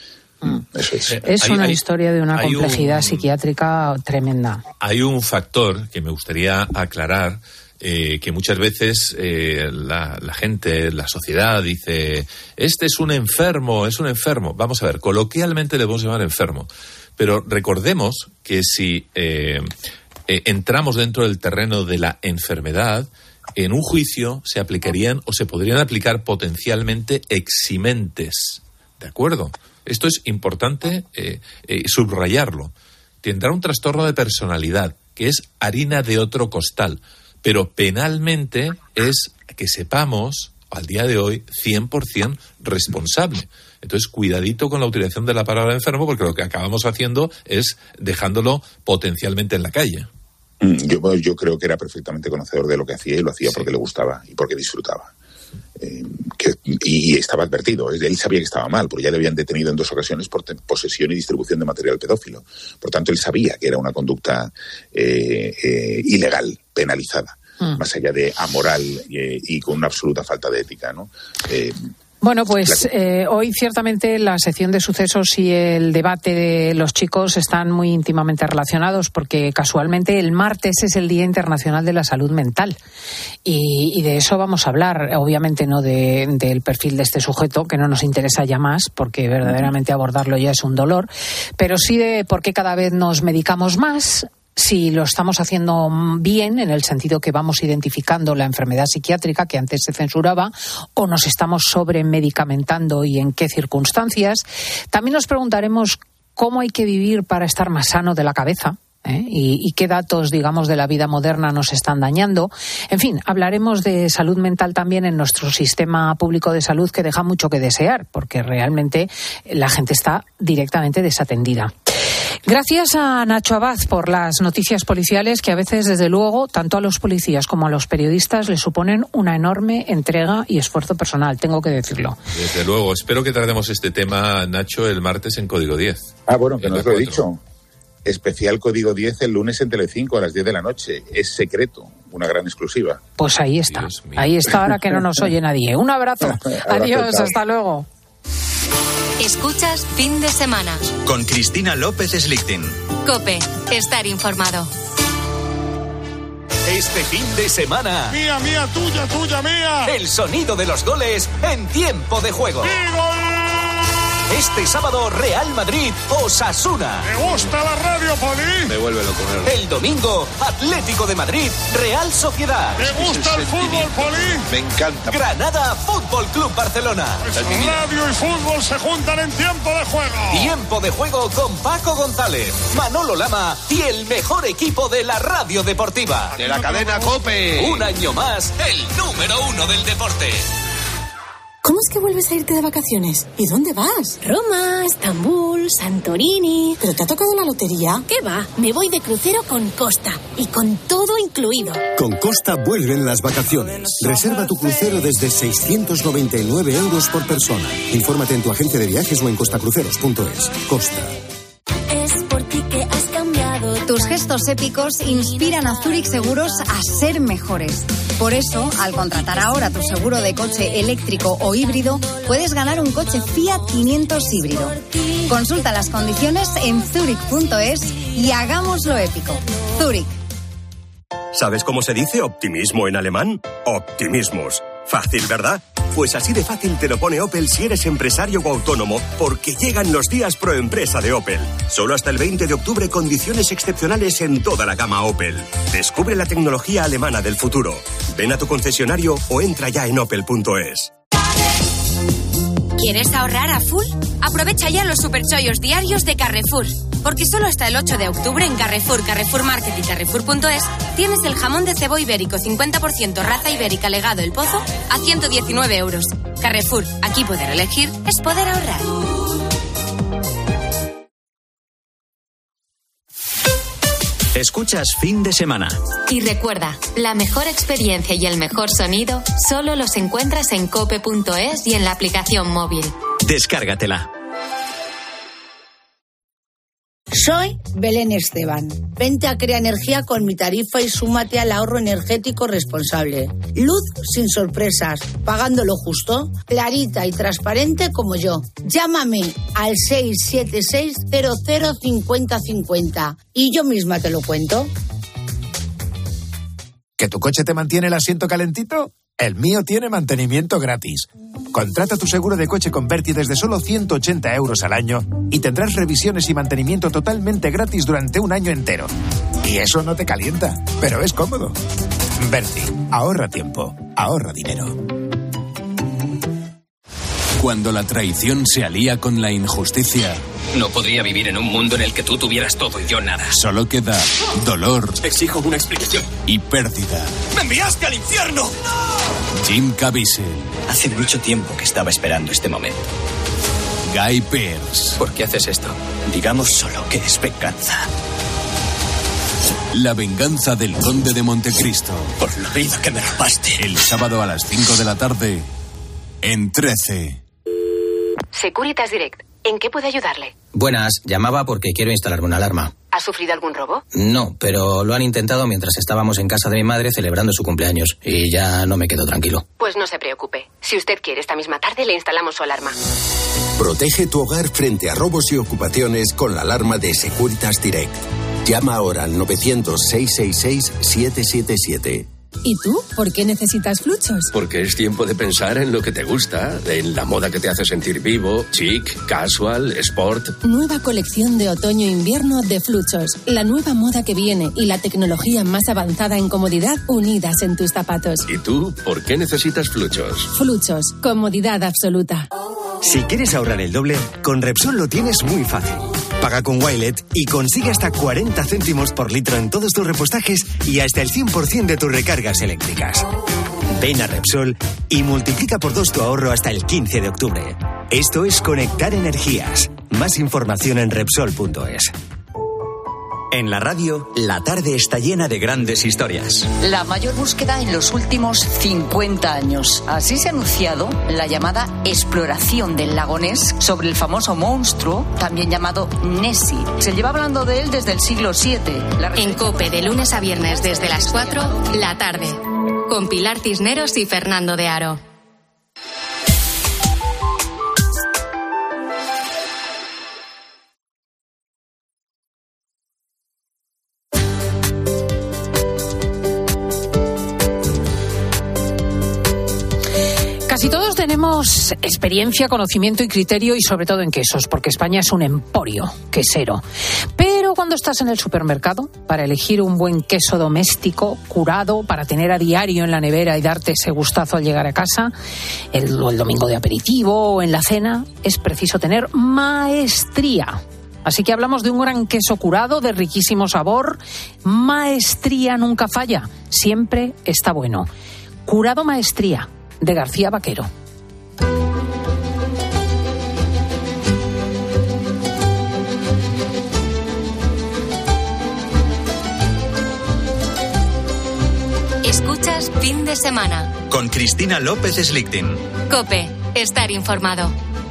Eso es. Es Hay- una hay- historia de una hay complejidad un- psiquiátrica tremenda. Hay un factor que me gustaría aclarar, eh, que muchas veces eh, la, la gente, la sociedad dice, este es un enfermo, es un enfermo. Vamos a ver, coloquialmente le vamos a llamar enfermo, pero recordemos que si eh, eh, entramos dentro del terreno de la enfermedad, en un juicio se aplicarían o se podrían aplicar potencialmente eximentes, ¿de acuerdo? Esto es importante eh, eh, subrayarlo. Tendrá un trastorno de personalidad, que es harina de otro costal, pero penalmente es, que sepamos, al día de hoy, cien por ciento responsable. Entonces, cuidadito con la utilización de la palabra enfermo, porque lo que acabamos haciendo es dejándolo potencialmente en la calle. Yo, yo creo que era perfectamente conocedor de lo que hacía y lo hacía sí. porque le gustaba y porque disfrutaba. Eh, que, y, y estaba advertido. Él sabía que estaba mal, porque ya le habían detenido en dos ocasiones por te- posesión y distribución de material pedófilo. Por tanto, él sabía que era una conducta eh, eh, ilegal, penalizada, mm. más allá de amoral eh, y con una absoluta falta de ética, ¿no? Eh, Bueno, pues eh, hoy ciertamente la sección de sucesos y el debate de los chicos están muy íntimamente relacionados, porque casualmente el martes es el Día Internacional de la Salud Mental y, y de eso vamos a hablar. Obviamente no de, del perfil de este sujeto, que no nos interesa ya más, porque verdaderamente abordarlo ya es un dolor, pero sí de por qué cada vez nos medicamos más, si lo estamos haciendo bien, en el sentido que vamos identificando la enfermedad psiquiátrica que antes se censuraba, o nos estamos sobremedicamentando y en qué circunstancias. También nos preguntaremos cómo hay que vivir para estar más sano de la cabeza. ¿Eh? Y, y qué datos, digamos, de la vida moderna nos están dañando. En fin, hablaremos de salud mental también en nuestro sistema público de salud, que deja mucho que desear, porque realmente la gente está directamente desatendida. Gracias a Nacho Abad por las noticias policiales, que a veces, desde luego, tanto a los policías como a los periodistas les suponen una enorme entrega y esfuerzo personal, tengo que decirlo. Desde luego. Espero que tratemos este tema, Nacho, el martes en Código diez. Ah, bueno, que no os lo he dicho. Especial Código diez el lunes en Telecinco a las diez de la noche. Es secreto, una gran exclusiva. Pues ahí está, ahí está, ahora que no nos oye nadie. Un abrazo, adiós, hasta luego. Escuchas Fin de Semana con Cristina López Slichting. COPE, estar informado. Este fin de semana. Mía, mía, tuya, tuya, mía. El sonido de los goles en tiempo de juego. Este sábado, Real Madrid, Osasuna. ¿Te gusta la radio, Poli? Me vuelve loco. El domingo, Atlético de Madrid, Real Sociedad. ¿Te gusta el fútbol, Poli? Me encanta. Granada, Fútbol Club Barcelona. Pues radio y fútbol se juntan en tiempo de juego. Tiempo de juego con Paco González, Manolo Lama y el mejor equipo de la radio deportiva. De la cadena COPE. Un año más, el número uno del deporte. ¿Cómo es que vuelves a irte de vacaciones? ¿Y dónde vas? Roma, Estambul, Santorini. ¿Pero te ha tocado la lotería? ¿Qué va? Me voy de crucero con Costa y con todo incluido. Con Costa vuelven las vacaciones. Reserva tu crucero desde seiscientos noventa y nueve euros por persona. Infórmate en tu agente de viajes o en costacruceros punto es. Costa. Es por ti que has cambiado. Tus gestos épicos inspiran a Zurich Seguros a ser mejores. Por eso, al contratar ahora tu seguro de coche eléctrico o híbrido, puedes ganar un coche Fiat quinientos híbrido. Consulta las condiciones en zurich punto es y hagámoslo épico. Zurich. ¿Sabes cómo se dice optimismo en alemán? Optimismus. Fácil, ¿verdad? Pues así de fácil te lo pone Opel si eres empresario o autónomo, porque llegan los días pro empresa de Opel. Solo hasta el veinte de octubre, condiciones excepcionales en toda la gama Opel. Descubre la tecnología alemana del futuro. Ven a tu concesionario o entra ya en opel punto es. ¿Quieres ahorrar a full? Aprovecha ya los superchollos diarios de Carrefour. Porque solo hasta el ocho de octubre en Carrefour, Carrefour Market y Carrefour punto es tienes el jamón de cebo ibérico cincuenta por ciento raza ibérica legado El Pozo a ciento diecinueve euros. Carrefour, aquí poder elegir es poder ahorrar. Escuchas Fin de Semana. Y recuerda, la mejor experiencia y el mejor sonido solo los encuentras en cope punto es y en la aplicación móvil. Descárgatela. Soy Belén Esteban. Vente a Crea Energía con mi tarifa y súmate al ahorro energético responsable. Luz sin sorpresas, pagando lo justo, clarita y transparente como yo. Llámame al seis siete seis, cero cero cinco cero cinco cero y yo misma te lo cuento. ¿Que tu coche te mantiene el asiento calentito? El mío tiene mantenimiento gratis. Contrata tu seguro de coche con Berti desde solo ciento ochenta euros al año y tendrás revisiones y mantenimiento totalmente gratis durante un año entero. Y eso no te calienta, pero es cómodo. Berti, ahorra tiempo, ahorra dinero. Cuando la traición se alía con la injusticia... No podría vivir en un mundo en el que tú tuvieras todo y yo nada. Solo queda dolor... Exijo una explicación. ...y pérdida. ¡Me enviaste al infierno! ¡No! Jim Caviezel. Hace mucho tiempo que estaba esperando este momento. Guy Pearce. ¿Por qué haces esto? Digamos solo que es venganza. La venganza del Conde de Montecristo. Por la vida que me robaste. El sábado a las cinco de la tarde, en trece. Securitas Direct. ¿En qué puedo ayudarle? Buenas, llamaba porque quiero instalarme una alarma. ¿Ha sufrido algún robo? No, pero lo han intentado mientras estábamos en casa de mi madre celebrando su cumpleaños y ya no me quedo tranquilo. Pues no se preocupe. Si usted quiere, esta misma tarde le instalamos su alarma. Protege tu hogar frente a robos y ocupaciones con la alarma de Securitas Direct. Llama ahora al novecientos, seiscientos sesenta y seis, setecientos setenta y siete. ¿Y tú? ¿Por qué necesitas Fluchos? Porque es tiempo de pensar en lo que te gusta, en la moda que te hace sentir vivo, chic, casual, sport. Nueva colección de otoño-invierno de Fluchos. La nueva moda que viene y la tecnología más avanzada en comodidad unidas en tus zapatos. ¿Y tú? ¿Por qué necesitas Fluchos? Fluchos. Comodidad absoluta. Si quieres ahorrar el doble, con Repsol lo tienes muy fácil. Paga con Wilet y consigue hasta cuarenta céntimos por litro en todos tus repostajes y hasta el cien por ciento de tus recargas eléctricas. Ven a Repsol y multiplica por dos tu ahorro hasta el quince de octubre. Esto es Conectar Energías. Más información en Repsol punto es. En la radio, la tarde está llena de grandes historias. La mayor búsqueda en los últimos cincuenta años. Así se ha anunciado la llamada exploración del lago Ness sobre el famoso monstruo, también llamado Nessie. Se lleva hablando de él desde el siglo siete. La... En COPE, de lunes a viernes desde las cuatro, la tarde. Con Pilar Cisneros y Fernando de Aro. Casi todos tenemos experiencia, conocimiento y criterio, y sobre todo en quesos, porque España es un emporio quesero. Pero cuando estás en el supermercado para elegir un buen queso doméstico, curado, para tener a diario en la nevera y darte ese gustazo al llegar a casa, el, o el domingo de aperitivo o en la cena, es preciso tener maestría. Así que hablamos de un gran queso curado, de riquísimo sabor. Maestría nunca falla, siempre está bueno. Curado Maestría, de García Vaquero. Escuchas Fin de Semana. Con Cristina López Slichting. COPE, estar informado.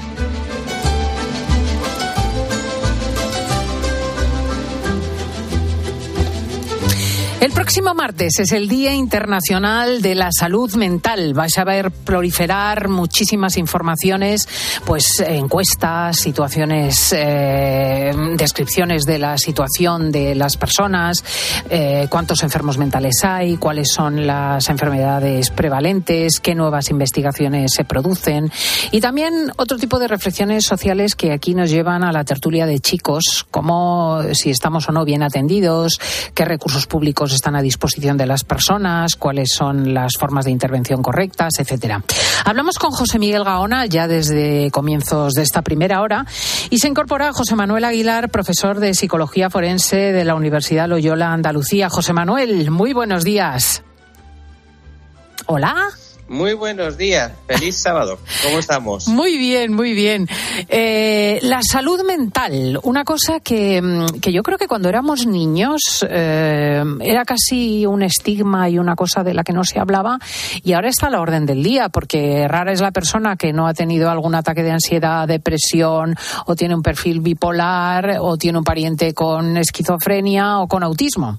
El próximo martes es el Día Internacional de la Salud Mental. Vais a ver proliferar muchísimas informaciones, pues encuestas, situaciones, eh, descripciones de la situación de las personas, eh, cuántos enfermos mentales hay, cuáles son las enfermedades prevalentes, qué nuevas investigaciones se producen, y también otro tipo de reflexiones sociales que aquí nos llevan a la tertulia de chicos, como si estamos o no bien atendidos, qué recursos públicos están a disposición de las personas, cuáles son las formas de intervención correctas, etcétera. Hablamos con José Miguel Gaona ya desde comienzos de esta primera hora y se incorpora José Manuel Aguilar, profesor de Psicología Forense de la Universidad Loyola Andalucía. José Manuel, muy buenos días. Hola. Muy buenos días, feliz sábado. ¿Cómo estamos? Muy bien, muy bien. Eh, la salud mental, una cosa que, que yo creo que cuando éramos niños eh, era casi un estigma y una cosa de la que no se hablaba, y ahora está a la orden del día, porque rara es la persona que no ha tenido algún ataque de ansiedad, depresión, o tiene un perfil bipolar, o tiene un pariente con esquizofrenia o con autismo.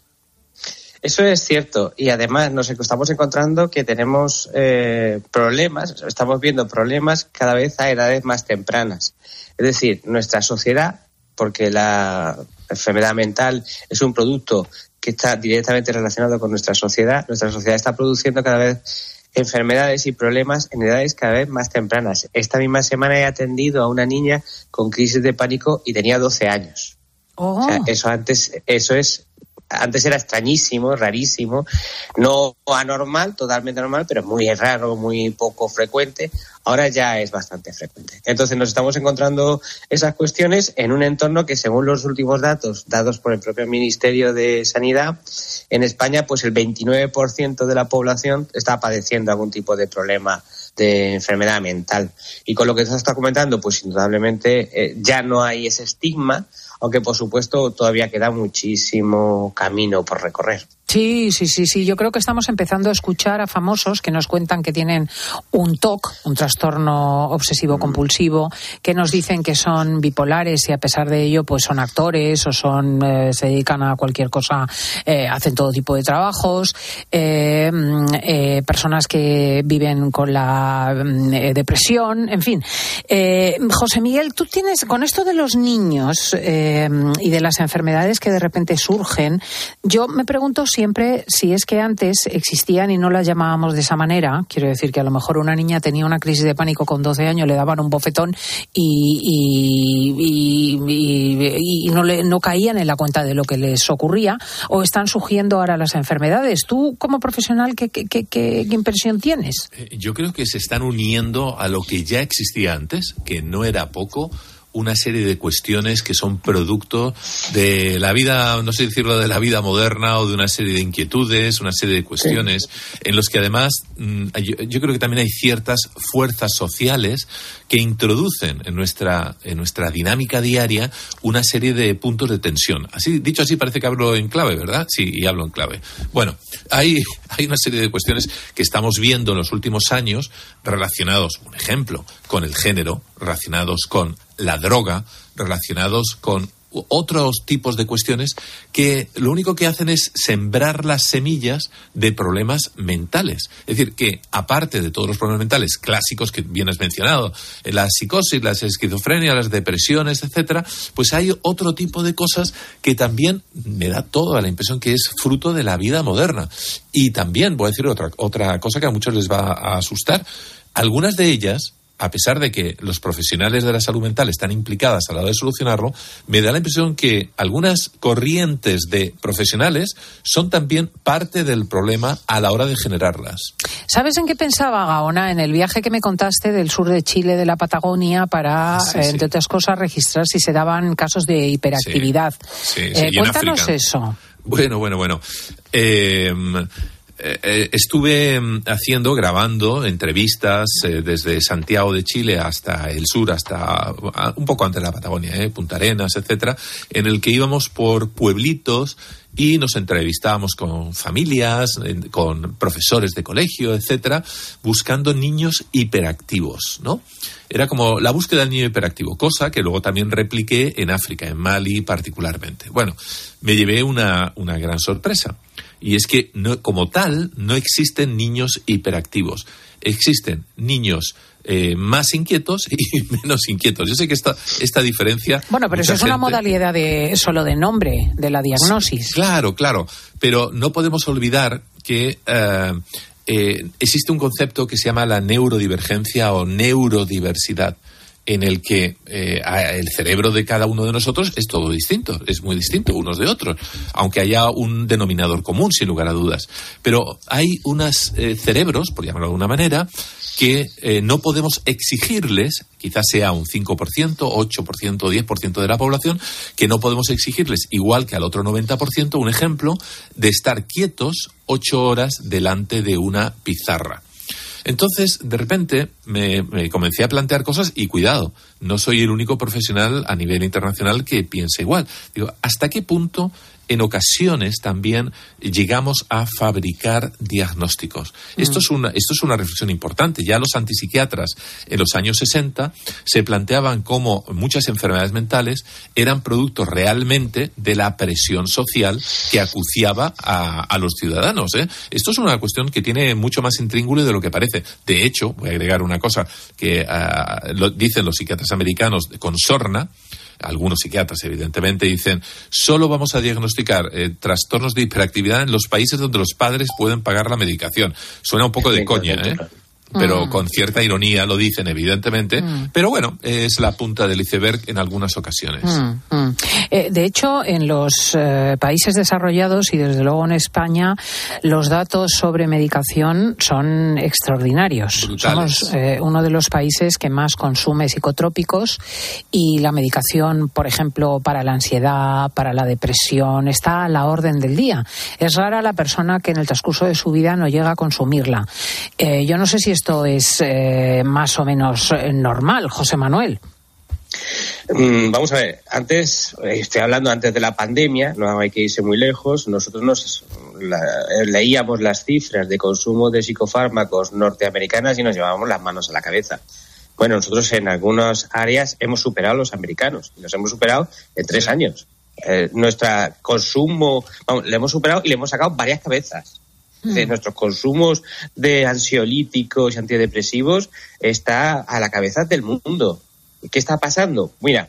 Eso es cierto, y además nos estamos encontrando que tenemos eh, problemas, estamos viendo problemas cada vez a edades más tempranas. Es decir, nuestra sociedad, porque la enfermedad mental es un producto que está directamente relacionado con nuestra sociedad, nuestra sociedad está produciendo cada vez enfermedades y problemas en edades cada vez más tempranas. Esta misma semana he atendido a una niña con crisis de pánico y tenía doce años. Oh. O sea, eso antes, eso es... Antes era extrañísimo, rarísimo, no anormal, totalmente normal, pero muy raro, muy poco frecuente. Ahora ya es bastante frecuente. Entonces nos estamos encontrando esas cuestiones en un entorno que, según los últimos datos dados por el propio Ministerio de Sanidad, en España pues el veintinueve por ciento de la población está padeciendo algún tipo de problema de enfermedad mental. Y con lo que se está comentando, pues indudablemente eh, ya no hay ese estigma, aunque por supuesto todavía queda muchísimo camino por recorrer. Sí, sí, sí, sí. Yo creo que estamos empezando a escuchar a famosos que nos cuentan que tienen un T O C, un trastorno obsesivo-compulsivo, que nos dicen que son bipolares y a pesar de ello pues son actores o son eh, se dedican a cualquier cosa, eh, hacen todo tipo de trabajos, eh, eh, personas que viven con la eh, depresión, en fin. Eh, José Miguel, tú tienes, con esto de los niños eh, y de las enfermedades que de repente surgen, yo me pregunto si siempre si es que antes existían y no las llamábamos de esa manera. Quiero decir que a lo mejor una niña tenía una crisis de pánico con doce años, le daban un bofetón y, y, y, y, y no, le, no caían en la cuenta de lo que les ocurría, o están surgiendo ahora las enfermedades. Tú, como profesional, ¿qué, qué, qué, qué impresión tienes? Yo creo que se están uniendo a lo que ya existía antes, que no era poco, una serie de cuestiones que son producto de la vida, no sé decirlo, de la vida moderna, o de una serie de inquietudes, una serie de cuestiones en los que además yo, yo creo que también hay ciertas fuerzas sociales que introducen en nuestra en nuestra dinámica diaria una serie de puntos de tensión. Así dicho así parece que hablo en clave, ¿verdad? Sí, y hablo en clave. Bueno, hay hay una serie de cuestiones que estamos viendo en los últimos años relacionados, un ejemplo, con el género, relacionados con la droga, relacionados con otros tipos de cuestiones que lo único que hacen es sembrar las semillas de problemas mentales. Es decir, que aparte de todos los problemas mentales clásicos que bien has mencionado, la psicosis, la esquizofrenia, las depresiones, etcétera, pues hay otro tipo de cosas que también me da toda la impresión que es fruto de la vida moderna. Y también voy a decir otra, otra cosa que a muchos les va a asustar. Algunas de ellas, a pesar de que los profesionales de la salud mental están implicadas a la hora de solucionarlo, me da la impresión que algunas corrientes de profesionales son también parte del problema a la hora de generarlas. ¿Sabes en qué pensaba, Gaona? En el viaje que me contaste del sur de Chile, de la Patagonia, para, sí, eh, entre sí. otras cosas, registrar si se daban casos de hiperactividad. Sí, sí, eh, sí, cuéntanos África. Eso. Bueno, bueno, bueno. Eh... Eh, estuve haciendo, grabando entrevistas eh, desde Santiago de Chile hasta el sur, hasta un poco antes de la Patagonia, eh, Punta Arenas, etcétera, en el que íbamos por pueblitos y nos entrevistábamos con familias, eh, con profesores de colegio, etcétera, buscando niños hiperactivos, ¿no? Era como la búsqueda del niño hiperactivo, cosa que luego también repliqué en África, en Mali particularmente. Bueno, me llevé una, una gran sorpresa. Y es que, no, como tal, no existen niños hiperactivos. Existen niños eh, más inquietos y menos inquietos. Yo sé que esta, esta diferencia... Bueno, pero eso es gente... una modalidad de solo de nombre, de la diagnosis. Sí, claro, claro. Pero no podemos olvidar que eh, eh, existe un concepto que se llama la neurodivergencia o neurodiversidad, en el que eh, el cerebro de cada uno de nosotros es todo distinto, es muy distinto unos de otros, aunque haya un denominador común, sin lugar a dudas. Pero hay unos eh, cerebros, por llamarlo de alguna manera, que eh, no podemos exigirles, quizás sea un cinco por ciento, ocho por ciento, diez por ciento de la población, que no podemos exigirles, igual que al otro noventa por ciento, un ejemplo de estar quietos ocho horas delante de una pizarra. Entonces, de repente, me, me comencé a plantear cosas y cuidado, no soy el único profesional a nivel internacional que piensa igual. Digo, ¿hasta qué punto en ocasiones también llegamos a fabricar diagnósticos? Mm. Esto es una, esto es una reflexión importante. Ya los antipsiquiatras en los años sesenta se planteaban cómo muchas enfermedades mentales eran producto realmente de la presión social que acuciaba a, a los ciudadanos, ¿eh? Esto es una cuestión que tiene mucho más intríngulo de lo que parece. De hecho, voy a agregar una cosa que uh, lo dicen los psiquiatras americanos con sorna. Algunos psiquiatras, evidentemente, dicen solo vamos a diagnosticar eh, trastornos de hiperactividad en los países donde los padres pueden pagar la medicación. Suena un poco de coña, ¿eh? Pero mm. con cierta ironía lo dicen, evidentemente. Mm. Pero bueno, es la punta del iceberg en algunas ocasiones. Mm, mm. Eh, de hecho, en los eh, países desarrollados y desde luego en España, los datos sobre medicación son extraordinarios. Brutales. Somos eh, uno de los países que más consume psicotrópicos y la medicación, por ejemplo, para la ansiedad, para la depresión, está a la orden del día. Es rara la persona que en el transcurso de su vida no llega a consumirla. Eh, yo no sé si esto es eh, más o menos eh, normal, José Manuel. Mm, vamos a ver, antes, estoy hablando antes de la pandemia, no hay que irse muy lejos, nosotros nos la, leíamos las cifras de consumo de psicofármacos norteamericanas y nos llevábamos las manos a la cabeza. Bueno, nosotros en algunas áreas hemos superado a los americanos, y los hemos superado en tres años. Eh, nuestro consumo, vamos, le hemos superado y le hemos sacado varias cabezas. De nuestros consumos de ansiolíticos y antidepresivos está a la cabeza del mundo. ¿Qué está pasando? Mira,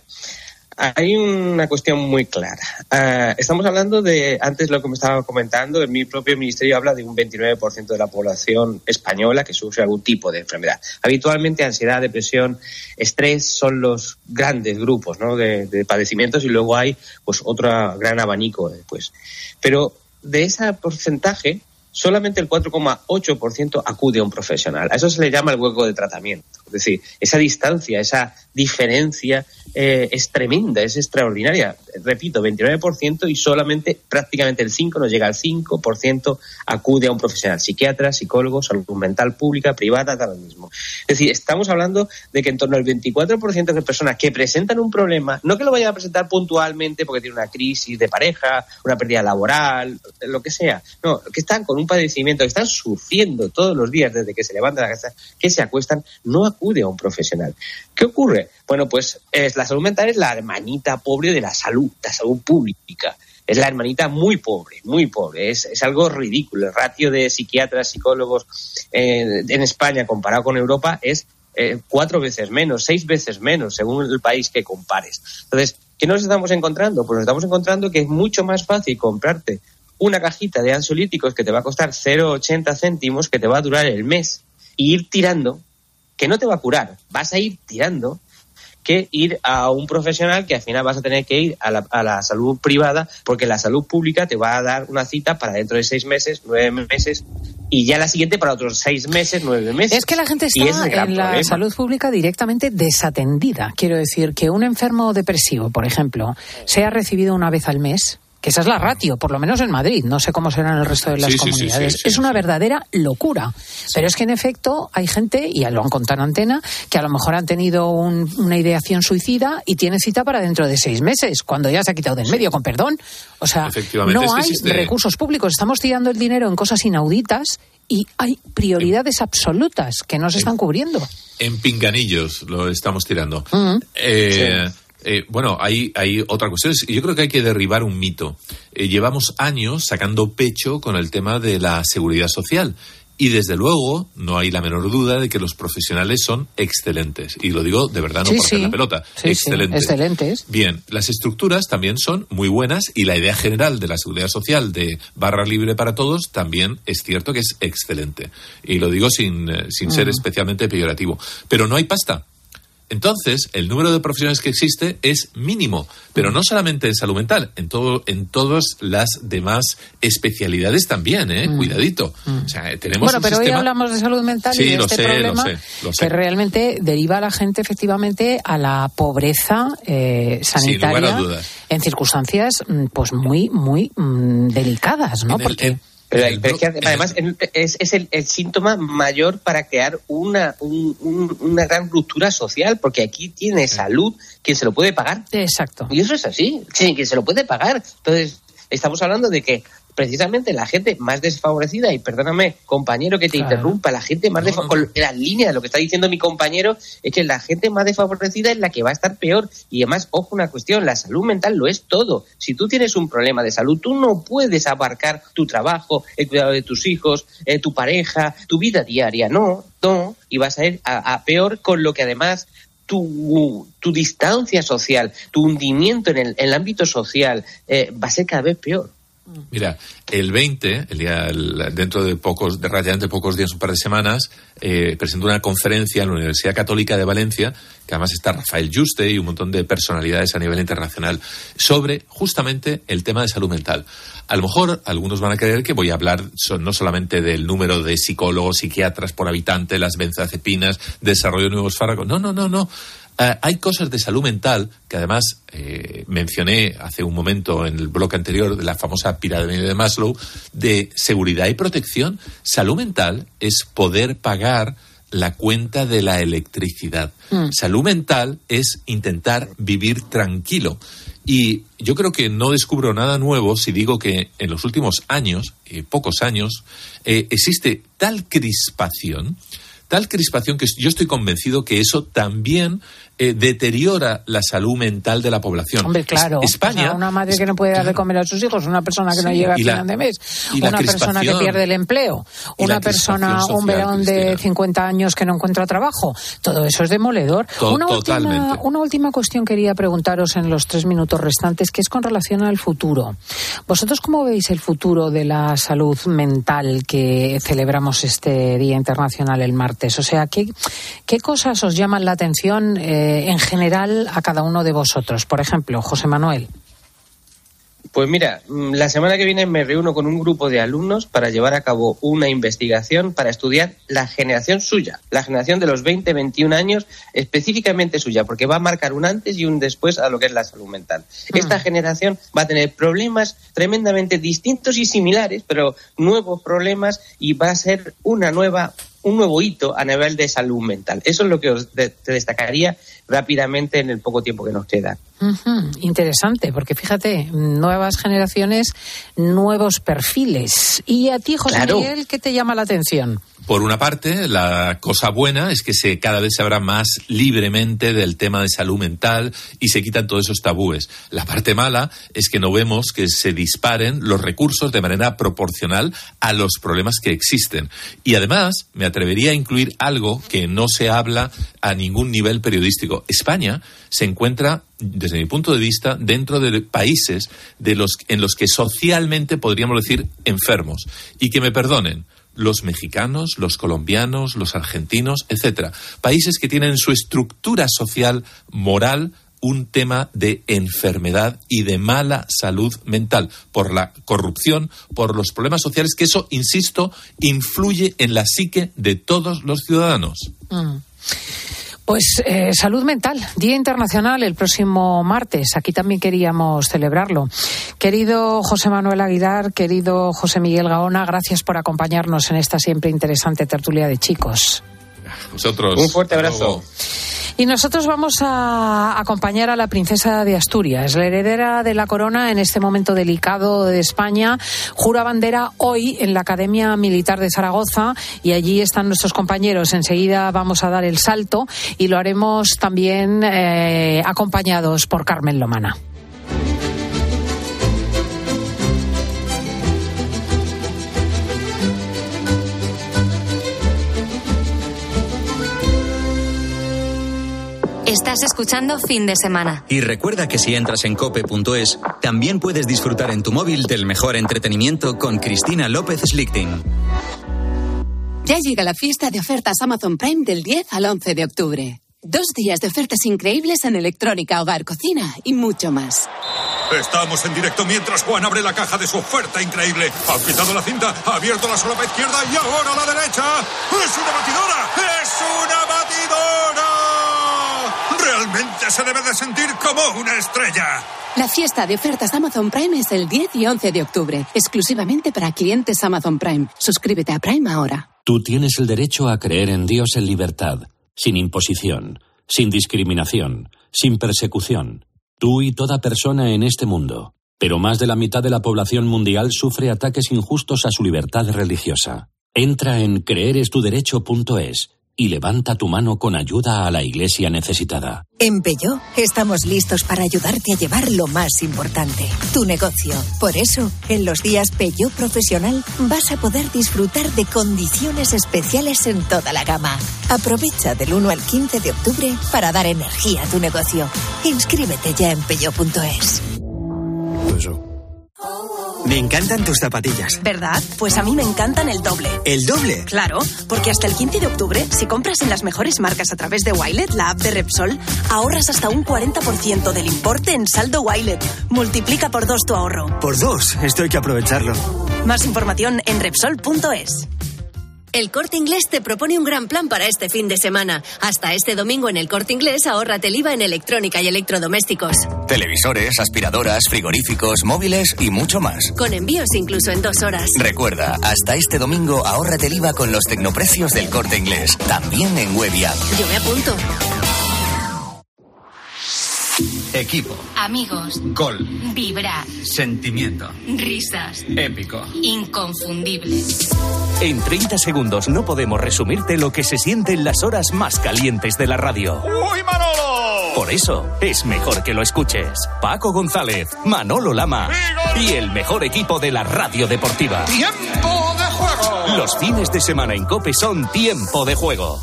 hay una cuestión muy clara. Uh, estamos hablando de, antes lo que me estaba comentando, mi propio ministerio habla de un veintinueve por ciento de la población española que sufre algún tipo de enfermedad. Habitualmente ansiedad, depresión, estrés son los grandes grupos, ¿no?, de, de padecimientos, y luego hay pues otro gran abanico después. Pero de ese porcentaje, solamente el cuatro coma ocho por ciento acude a un profesional. A eso se le llama el hueco de tratamiento. Es decir, esa distancia, esa diferencia eh, es tremenda, es extraordinaria. Repito, veintinueve por ciento y solamente prácticamente el cinco por ciento, no llega al cinco por ciento, acude a un profesional. Psiquiatra, psicólogo, salud mental pública, privada, da lo mismo. Es decir, estamos hablando de que en torno al veinticuatro por ciento de personas que presentan un problema, no que lo vayan a presentar puntualmente porque tienen una crisis de pareja, una pérdida laboral, lo que sea, no, que están con un padecimiento, que están sufriendo todos los días desde que se levantan a la casa, que se acuestan, no acude a un profesional. ¿Qué ocurre? Bueno, pues es, la salud mental es la hermanita pobre de la salud, la salud pública. Es la hermanita muy pobre, muy pobre. Es, es algo ridículo. El ratio de psiquiatras, psicólogos eh, en España comparado con Europa es eh, cuatro veces menos, seis veces menos, según el país que compares. Entonces, ¿qué nos estamos encontrando? Pues nos estamos encontrando que es mucho más fácil comprarte una cajita de ansiolíticos que te va a costar cero coma ochenta céntimos, que te va a durar el mes, y ir tirando, que no te va a curar, vas a ir tirando, que ir a un profesional que al final vas a tener que ir a la, a la salud privada, porque la salud pública te va a dar una cita para dentro de seis meses, nueve meses, y ya la siguiente para otros seis meses, nueve meses. Es que la gente está en la problema. salud pública directamente desatendida. Quiero decir, que un enfermo depresivo, por ejemplo, sea recibido una vez al mes, que esa es la ratio, por lo menos en Madrid, no sé cómo será en el resto de las sí, comunidades. Sí, sí, sí, es una sí. verdadera locura. Sí. Pero es que en efecto hay gente, y lo han contado en antena, que a lo mejor han tenido un, una ideación suicida y tiene cita para dentro de seis meses, cuando ya se ha quitado del medio, con perdón. O sea, no es que hay existe... recursos públicos, estamos tirando el dinero en cosas inauditas y hay prioridades en... absolutas que no se están cubriendo. En pinganillos lo estamos tirando. Uh-huh. Eh... Sí. Eh, bueno, hay, hay otra cuestión. Yo creo que hay que derribar un mito. Eh, llevamos años sacando pecho con el tema de la seguridad social. Y desde luego no hay la menor duda de que los profesionales son excelentes. Y lo digo de verdad, no sí, por hacer sí. la pelota. Sí, excelentes. Sí, excelentes. Bien, las estructuras también son muy buenas y la idea general de la seguridad social de barra libre para todos también es cierto que es excelente. Y lo digo sin, sin uh-huh. ser especialmente peyorativo. Pero no hay pasta. Entonces, el número de profesionales que existe es mínimo, pero no solamente en salud mental, en todo, en todas las demás especialidades también, ¿eh? Mm. Cuidadito. Mm. O sea, tenemos bueno, un pero sistema... hoy hablamos de salud mental sí, y de lo este sé, problema lo sé, lo sé. que realmente deriva a la gente efectivamente a la pobreza eh, sanitaria Sin lugar a dudas. En circunstancias pues muy, muy mmm, delicadas, ¿no? En el, Porque... en... Pero, pero es que además es, es el, el síntoma mayor para crear una, un, un, una gran ruptura social, porque aquí tiene salud quien se lo puede pagar. Exacto. Y eso es así, sí, quien se lo puede pagar. Entonces, estamos hablando de que precisamente la gente más desfavorecida, y perdóname, compañero, que te claro. interrumpa, la gente más desfavorecida, no, no. la línea de lo que está diciendo mi compañero, es que la gente más desfavorecida es la que va a estar peor. Y además, ojo, una cuestión, la salud mental lo es todo. Si tú tienes un problema de salud, tú no puedes abarcar tu trabajo, el cuidado de tus hijos, eh, tu pareja, tu vida diaria, no, no, y vas a ir a, a peor, con lo que además tu, tu distancia social, tu hundimiento en el, en el ámbito social eh, va a ser cada vez peor. Mira, el veinte, el día, el, dentro de pocos, de relativamente pocos días, un par de semanas, eh, presentó una conferencia en la Universidad Católica de Valencia, que además está Rafael Juste y un montón de personalidades a nivel internacional, sobre justamente el tema de salud mental. A lo mejor algunos van a creer que voy a hablar son, no solamente del número de psicólogos, psiquiatras por habitante, las benzodiazepinas, desarrollo de nuevos fármacos. No, no, no, no. Uh, hay cosas de salud mental que además eh, mencioné hace un momento en el bloque anterior de la famosa pirámide de Maslow, de seguridad y protección. Salud mental es poder pagar la cuenta de la electricidad. Mm. Salud mental es intentar vivir tranquilo. Y yo creo que no descubro nada nuevo si digo que en los últimos años, eh, pocos años, eh, existe tal crispación, tal crispación que yo estoy convencido que eso también eh, deteriora la salud mental de la población. Hombre, claro. Es, España, o sea, una madre que no puede dar de comer a sus hijos, una persona que sí, no llega a final de mes, una persona que pierde el empleo, una persona, social, un verón de cincuenta años que no encuentra trabajo. Todo eso es demoledor. To- una, totalmente. última, una última cuestión quería preguntaros en los tres minutos restantes, que es con relación al futuro. ¿Vosotros cómo veis el futuro de la salud mental que celebramos este Día Internacional el martes? O sea, ¿qué, qué cosas os llaman la atención eh, en general a cada uno de vosotros? Por ejemplo, José Manuel. Pues mira, la semana que viene me reúno con un grupo de alumnos para llevar a cabo una investigación para estudiar la generación suya, la generación de los veinte, veintiún años, específicamente suya, porque va a marcar un antes y un después a lo que es la salud mental. Mm. Esta generación va a tener problemas tremendamente distintos y similares, pero nuevos problemas, y va a ser una nueva... un nuevo hito a nivel de salud mental. Eso es lo que os de- te destacaría rápidamente en el poco tiempo que nos queda. Uh-huh. Interesante, porque fíjate, nuevas generaciones, nuevos perfiles. ¿Y a ti, José claro. Miguel, qué te llama la atención? Por una parte, la cosa buena es que se cada vez se habla más libremente del tema de salud mental y se quitan todos esos tabúes. La parte mala es que no vemos que se disparen los recursos de manera proporcional a los problemas que existen. Y además, me atrevería a incluir algo que no se habla a ningún nivel periodístico. España se encuentra, desde mi punto de vista, dentro de países de los, en los que socialmente podríamos decir enfermos. Y que me perdonen, los mexicanos, los colombianos, los argentinos, etcétera. Países que tienen en su estructura social, moral, un tema de enfermedad y de mala salud mental, por la corrupción, por los problemas sociales, que eso, insisto, influye en la psique de todos los ciudadanos. Mm. Pues eh, salud mental, Día Internacional el próximo martes. Aquí también queríamos celebrarlo. Querido José Manuel Aguilar, querido José Miguel Gaona, gracias por acompañarnos en esta siempre interesante tertulia de chicos. Vosotros. Un fuerte abrazo. Y nosotros vamos a acompañar a la princesa de Asturias, la heredera de la corona en este momento delicado de España. Jura bandera hoy en la Academia Militar de Zaragoza y allí están nuestros compañeros. Enseguida vamos a dar el salto y lo haremos también eh, acompañados por Carmen Lomana. Estás escuchando Fin de Semana. Y recuerda que si entras en cope punto es, también puedes disfrutar en tu móvil del mejor entretenimiento con Cristina López Slichting. Ya llega la fiesta de ofertas Amazon Prime del diez al once de octubre. Dos días de ofertas increíbles en electrónica, hogar, cocina y mucho más. Estamos en directo mientras Juan abre la caja de su oferta increíble. Ha quitado la cinta, ha abierto la solapa izquierda y ahora la derecha. ¡Es una batidora! ¡Es una batidora! ¡Realmente Realmente se debe de sentir como una estrella. La fiesta de ofertas Amazon Prime es el diez y once de octubre, exclusivamente para clientes Amazon Prime. Suscríbete a Prime ahora. Tú tienes el derecho a creer en Dios en libertad, sin imposición, sin discriminación, sin persecución. Tú y toda persona en este mundo. Pero más de la mitad de la población mundial sufre ataques injustos a su libertad religiosa. Entra en creerestuderecho punto es y levanta tu mano con ayuda a la Iglesia necesitada. En Peugeot estamos listos para ayudarte a llevar lo más importante, tu negocio. Por eso, en los días Peugeot Profesional vas a poder disfrutar de condiciones especiales en toda la gama. Aprovecha del uno al quince de octubre para dar energía a tu negocio. Inscríbete ya en peugeot punto es. Me encantan tus zapatillas. ¿Verdad? Pues a mí me encantan el doble. ¿El doble? Claro, porque hasta el quince de octubre, si compras en las mejores marcas a través de Wilet, la app de Repsol, ahorras hasta un cuarenta por ciento del importe en saldo Wilet. Multiplica por dos tu ahorro. Por dos, esto hay que aprovecharlo. Más información en Repsol punto es. El Corte Inglés te propone un gran plan para este fin de semana. Hasta este domingo en el Corte Inglés ahórrate el I V A en electrónica y electrodomésticos. Televisores, aspiradoras, frigoríficos, móviles y mucho más. Con envíos incluso en dos horas. Recuerda, hasta este domingo ahórrate el I V A con los tecnoprecios del Corte Inglés. También en web y app. Yo me apunto. Equipo. Amigos. Gol. Vibrar. Sentimiento. Risas. Épico. Inconfundible. En treinta segundos no podemos resumirte lo que se siente en las horas más calientes de la radio. ¡Uy, Manolo! Por eso es mejor que lo escuches. Paco González, Manolo Lama y el mejor equipo de la radio deportiva. ¡Tiempo de juego! Los fines de semana en COPE son Tiempo de Juego.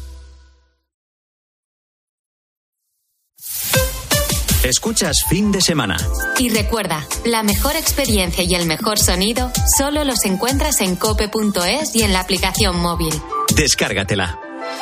Escuchas Fin de Semana. Y recuerda, la mejor experiencia y el mejor sonido solo los encuentras en cope punto es y en la aplicación móvil. Descárgatela.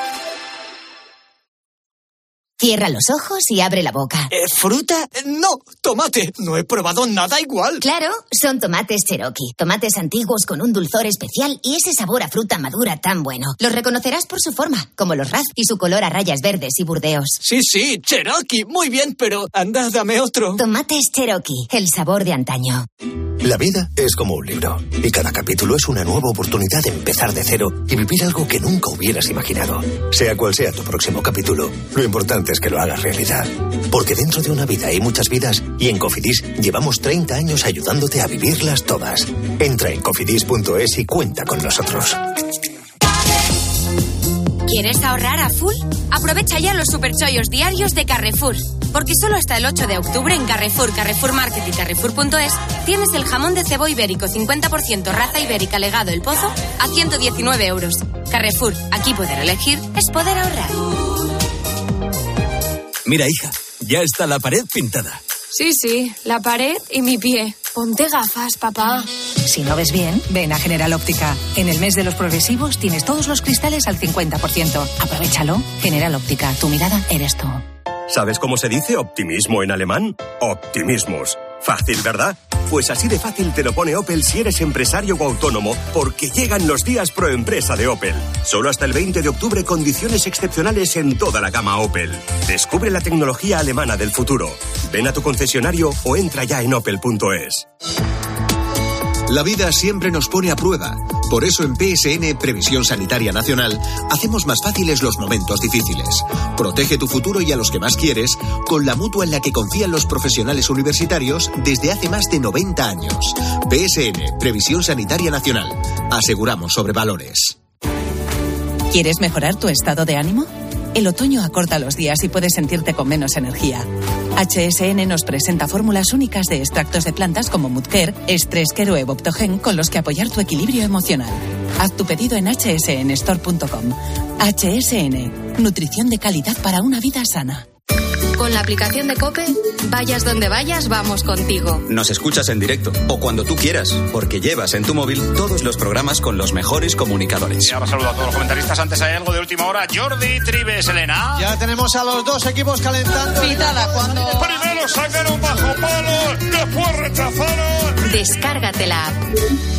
Cierra los ojos y abre la boca. Eh, ¿Fruta? No, tomate. No he probado nada igual. Claro, son tomates Cherokee. Tomates antiguos con un dulzor especial y ese sabor a fruta madura tan bueno. Los reconocerás por su forma, como los Raz y su color a rayas verdes y burdeos. Sí, sí, Cherokee. Muy bien, pero anda, dame otro. Tomates Cherokee, el sabor de antaño. La vida es como un libro y cada capítulo es una nueva oportunidad de empezar de cero y vivir algo que nunca hubieras imaginado. Sea cual sea tu próximo capítulo, lo importante es que lo hagas realidad. Porque dentro de una vida hay muchas vidas y en Cofidis llevamos treinta años ayudándote a vivirlas todas. Entra en cofidis punto es y cuenta con nosotros. ¿Quieres ahorrar a full? Aprovecha ya los superchollos diarios de Carrefour. Porque solo hasta el ocho de octubre en Carrefour, Carrefour Market y Carrefour punto es tienes el jamón de cebo ibérico cincuenta por ciento raza ibérica legado El Pozo a ciento diecinueve euros. Carrefour, aquí poder elegir es poder ahorrar. Mira, hija, ya está la pared pintada. Sí, sí, la pared y mi pie. Ponte gafas, papá. Si no ves bien, ven a General Óptica. En el mes de los progresivos tienes todos los cristales al cincuenta por ciento. Aprovechalo. General Óptica, tu mirada eres tú. ¿Sabes cómo se dice optimismo en alemán? Optimismus. Fácil, ¿verdad? Pues así de fácil te lo pone Opel si eres empresario o autónomo, porque llegan los días pro empresa de Opel. Solo hasta el veinte de octubre, condiciones excepcionales en toda la gama Opel. Descubre la tecnología alemana del futuro. Ven a tu concesionario o entra ya en opel punto es. La vida siempre nos pone a prueba. Por eso en P S N Previsión Sanitaria Nacional hacemos más fáciles los momentos difíciles. Protege tu futuro y a los que más quieres con la mutua en la que confían los profesionales universitarios desde hace más de noventa años. P S N Previsión Sanitaria Nacional. Aseguramos sobre valores. ¿Quieres mejorar tu estado de ánimo? El otoño acorta los días y puedes sentirte con menos energía. H S N nos presenta fórmulas únicas de extractos de plantas como Mudcare, Estrésquer o Evoptogen con los que apoyar tu equilibrio emocional. Haz tu pedido en h s n store punto com. H S N, nutrición de calidad para una vida sana. Con la aplicación de COPE, vayas donde vayas, vamos contigo. Nos escuchas en directo o cuando tú quieras, porque llevas en tu móvil todos los programas con los mejores comunicadores. Y ahora saludo a todos los comentaristas. Antes hay algo de última hora. Jordi, Tribes, Elena. Ya tenemos a los dos equipos calentando. Pitada cuando... Primero sacaron bajo palo, después rechazaron. Descárgate la app.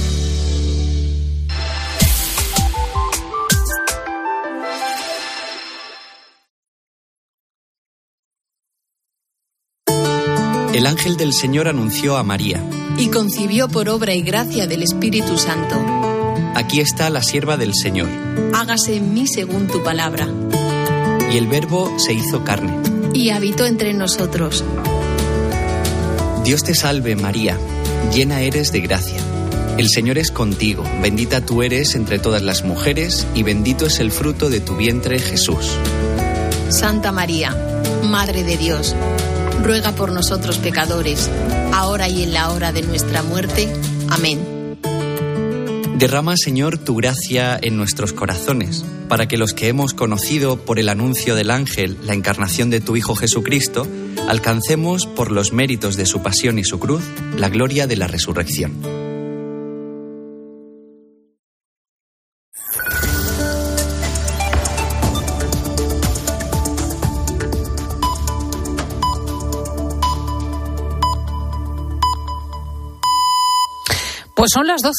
El ángel del Señor anunció a María. Y concibió por obra y gracia del Espíritu Santo. Aquí está la sierva del Señor. Hágase en mí según tu palabra. Y el Verbo se hizo carne. Y habitó entre nosotros. Dios te salve, María, llena eres de gracia. El Señor es contigo, bendita tú eres entre todas las mujeres, y bendito es el fruto de tu vientre, Jesús. Santa María, Madre de Dios, ruega por nosotros pecadores, ahora y en la hora de nuestra muerte. Amén. Derrama, Señor, tu gracia en nuestros corazones, para que los que hemos conocido por el anuncio del ángel la encarnación de tu Hijo Jesucristo, alcancemos, por los méritos de su pasión y su cruz, la gloria de la resurrección. Pues son las doce.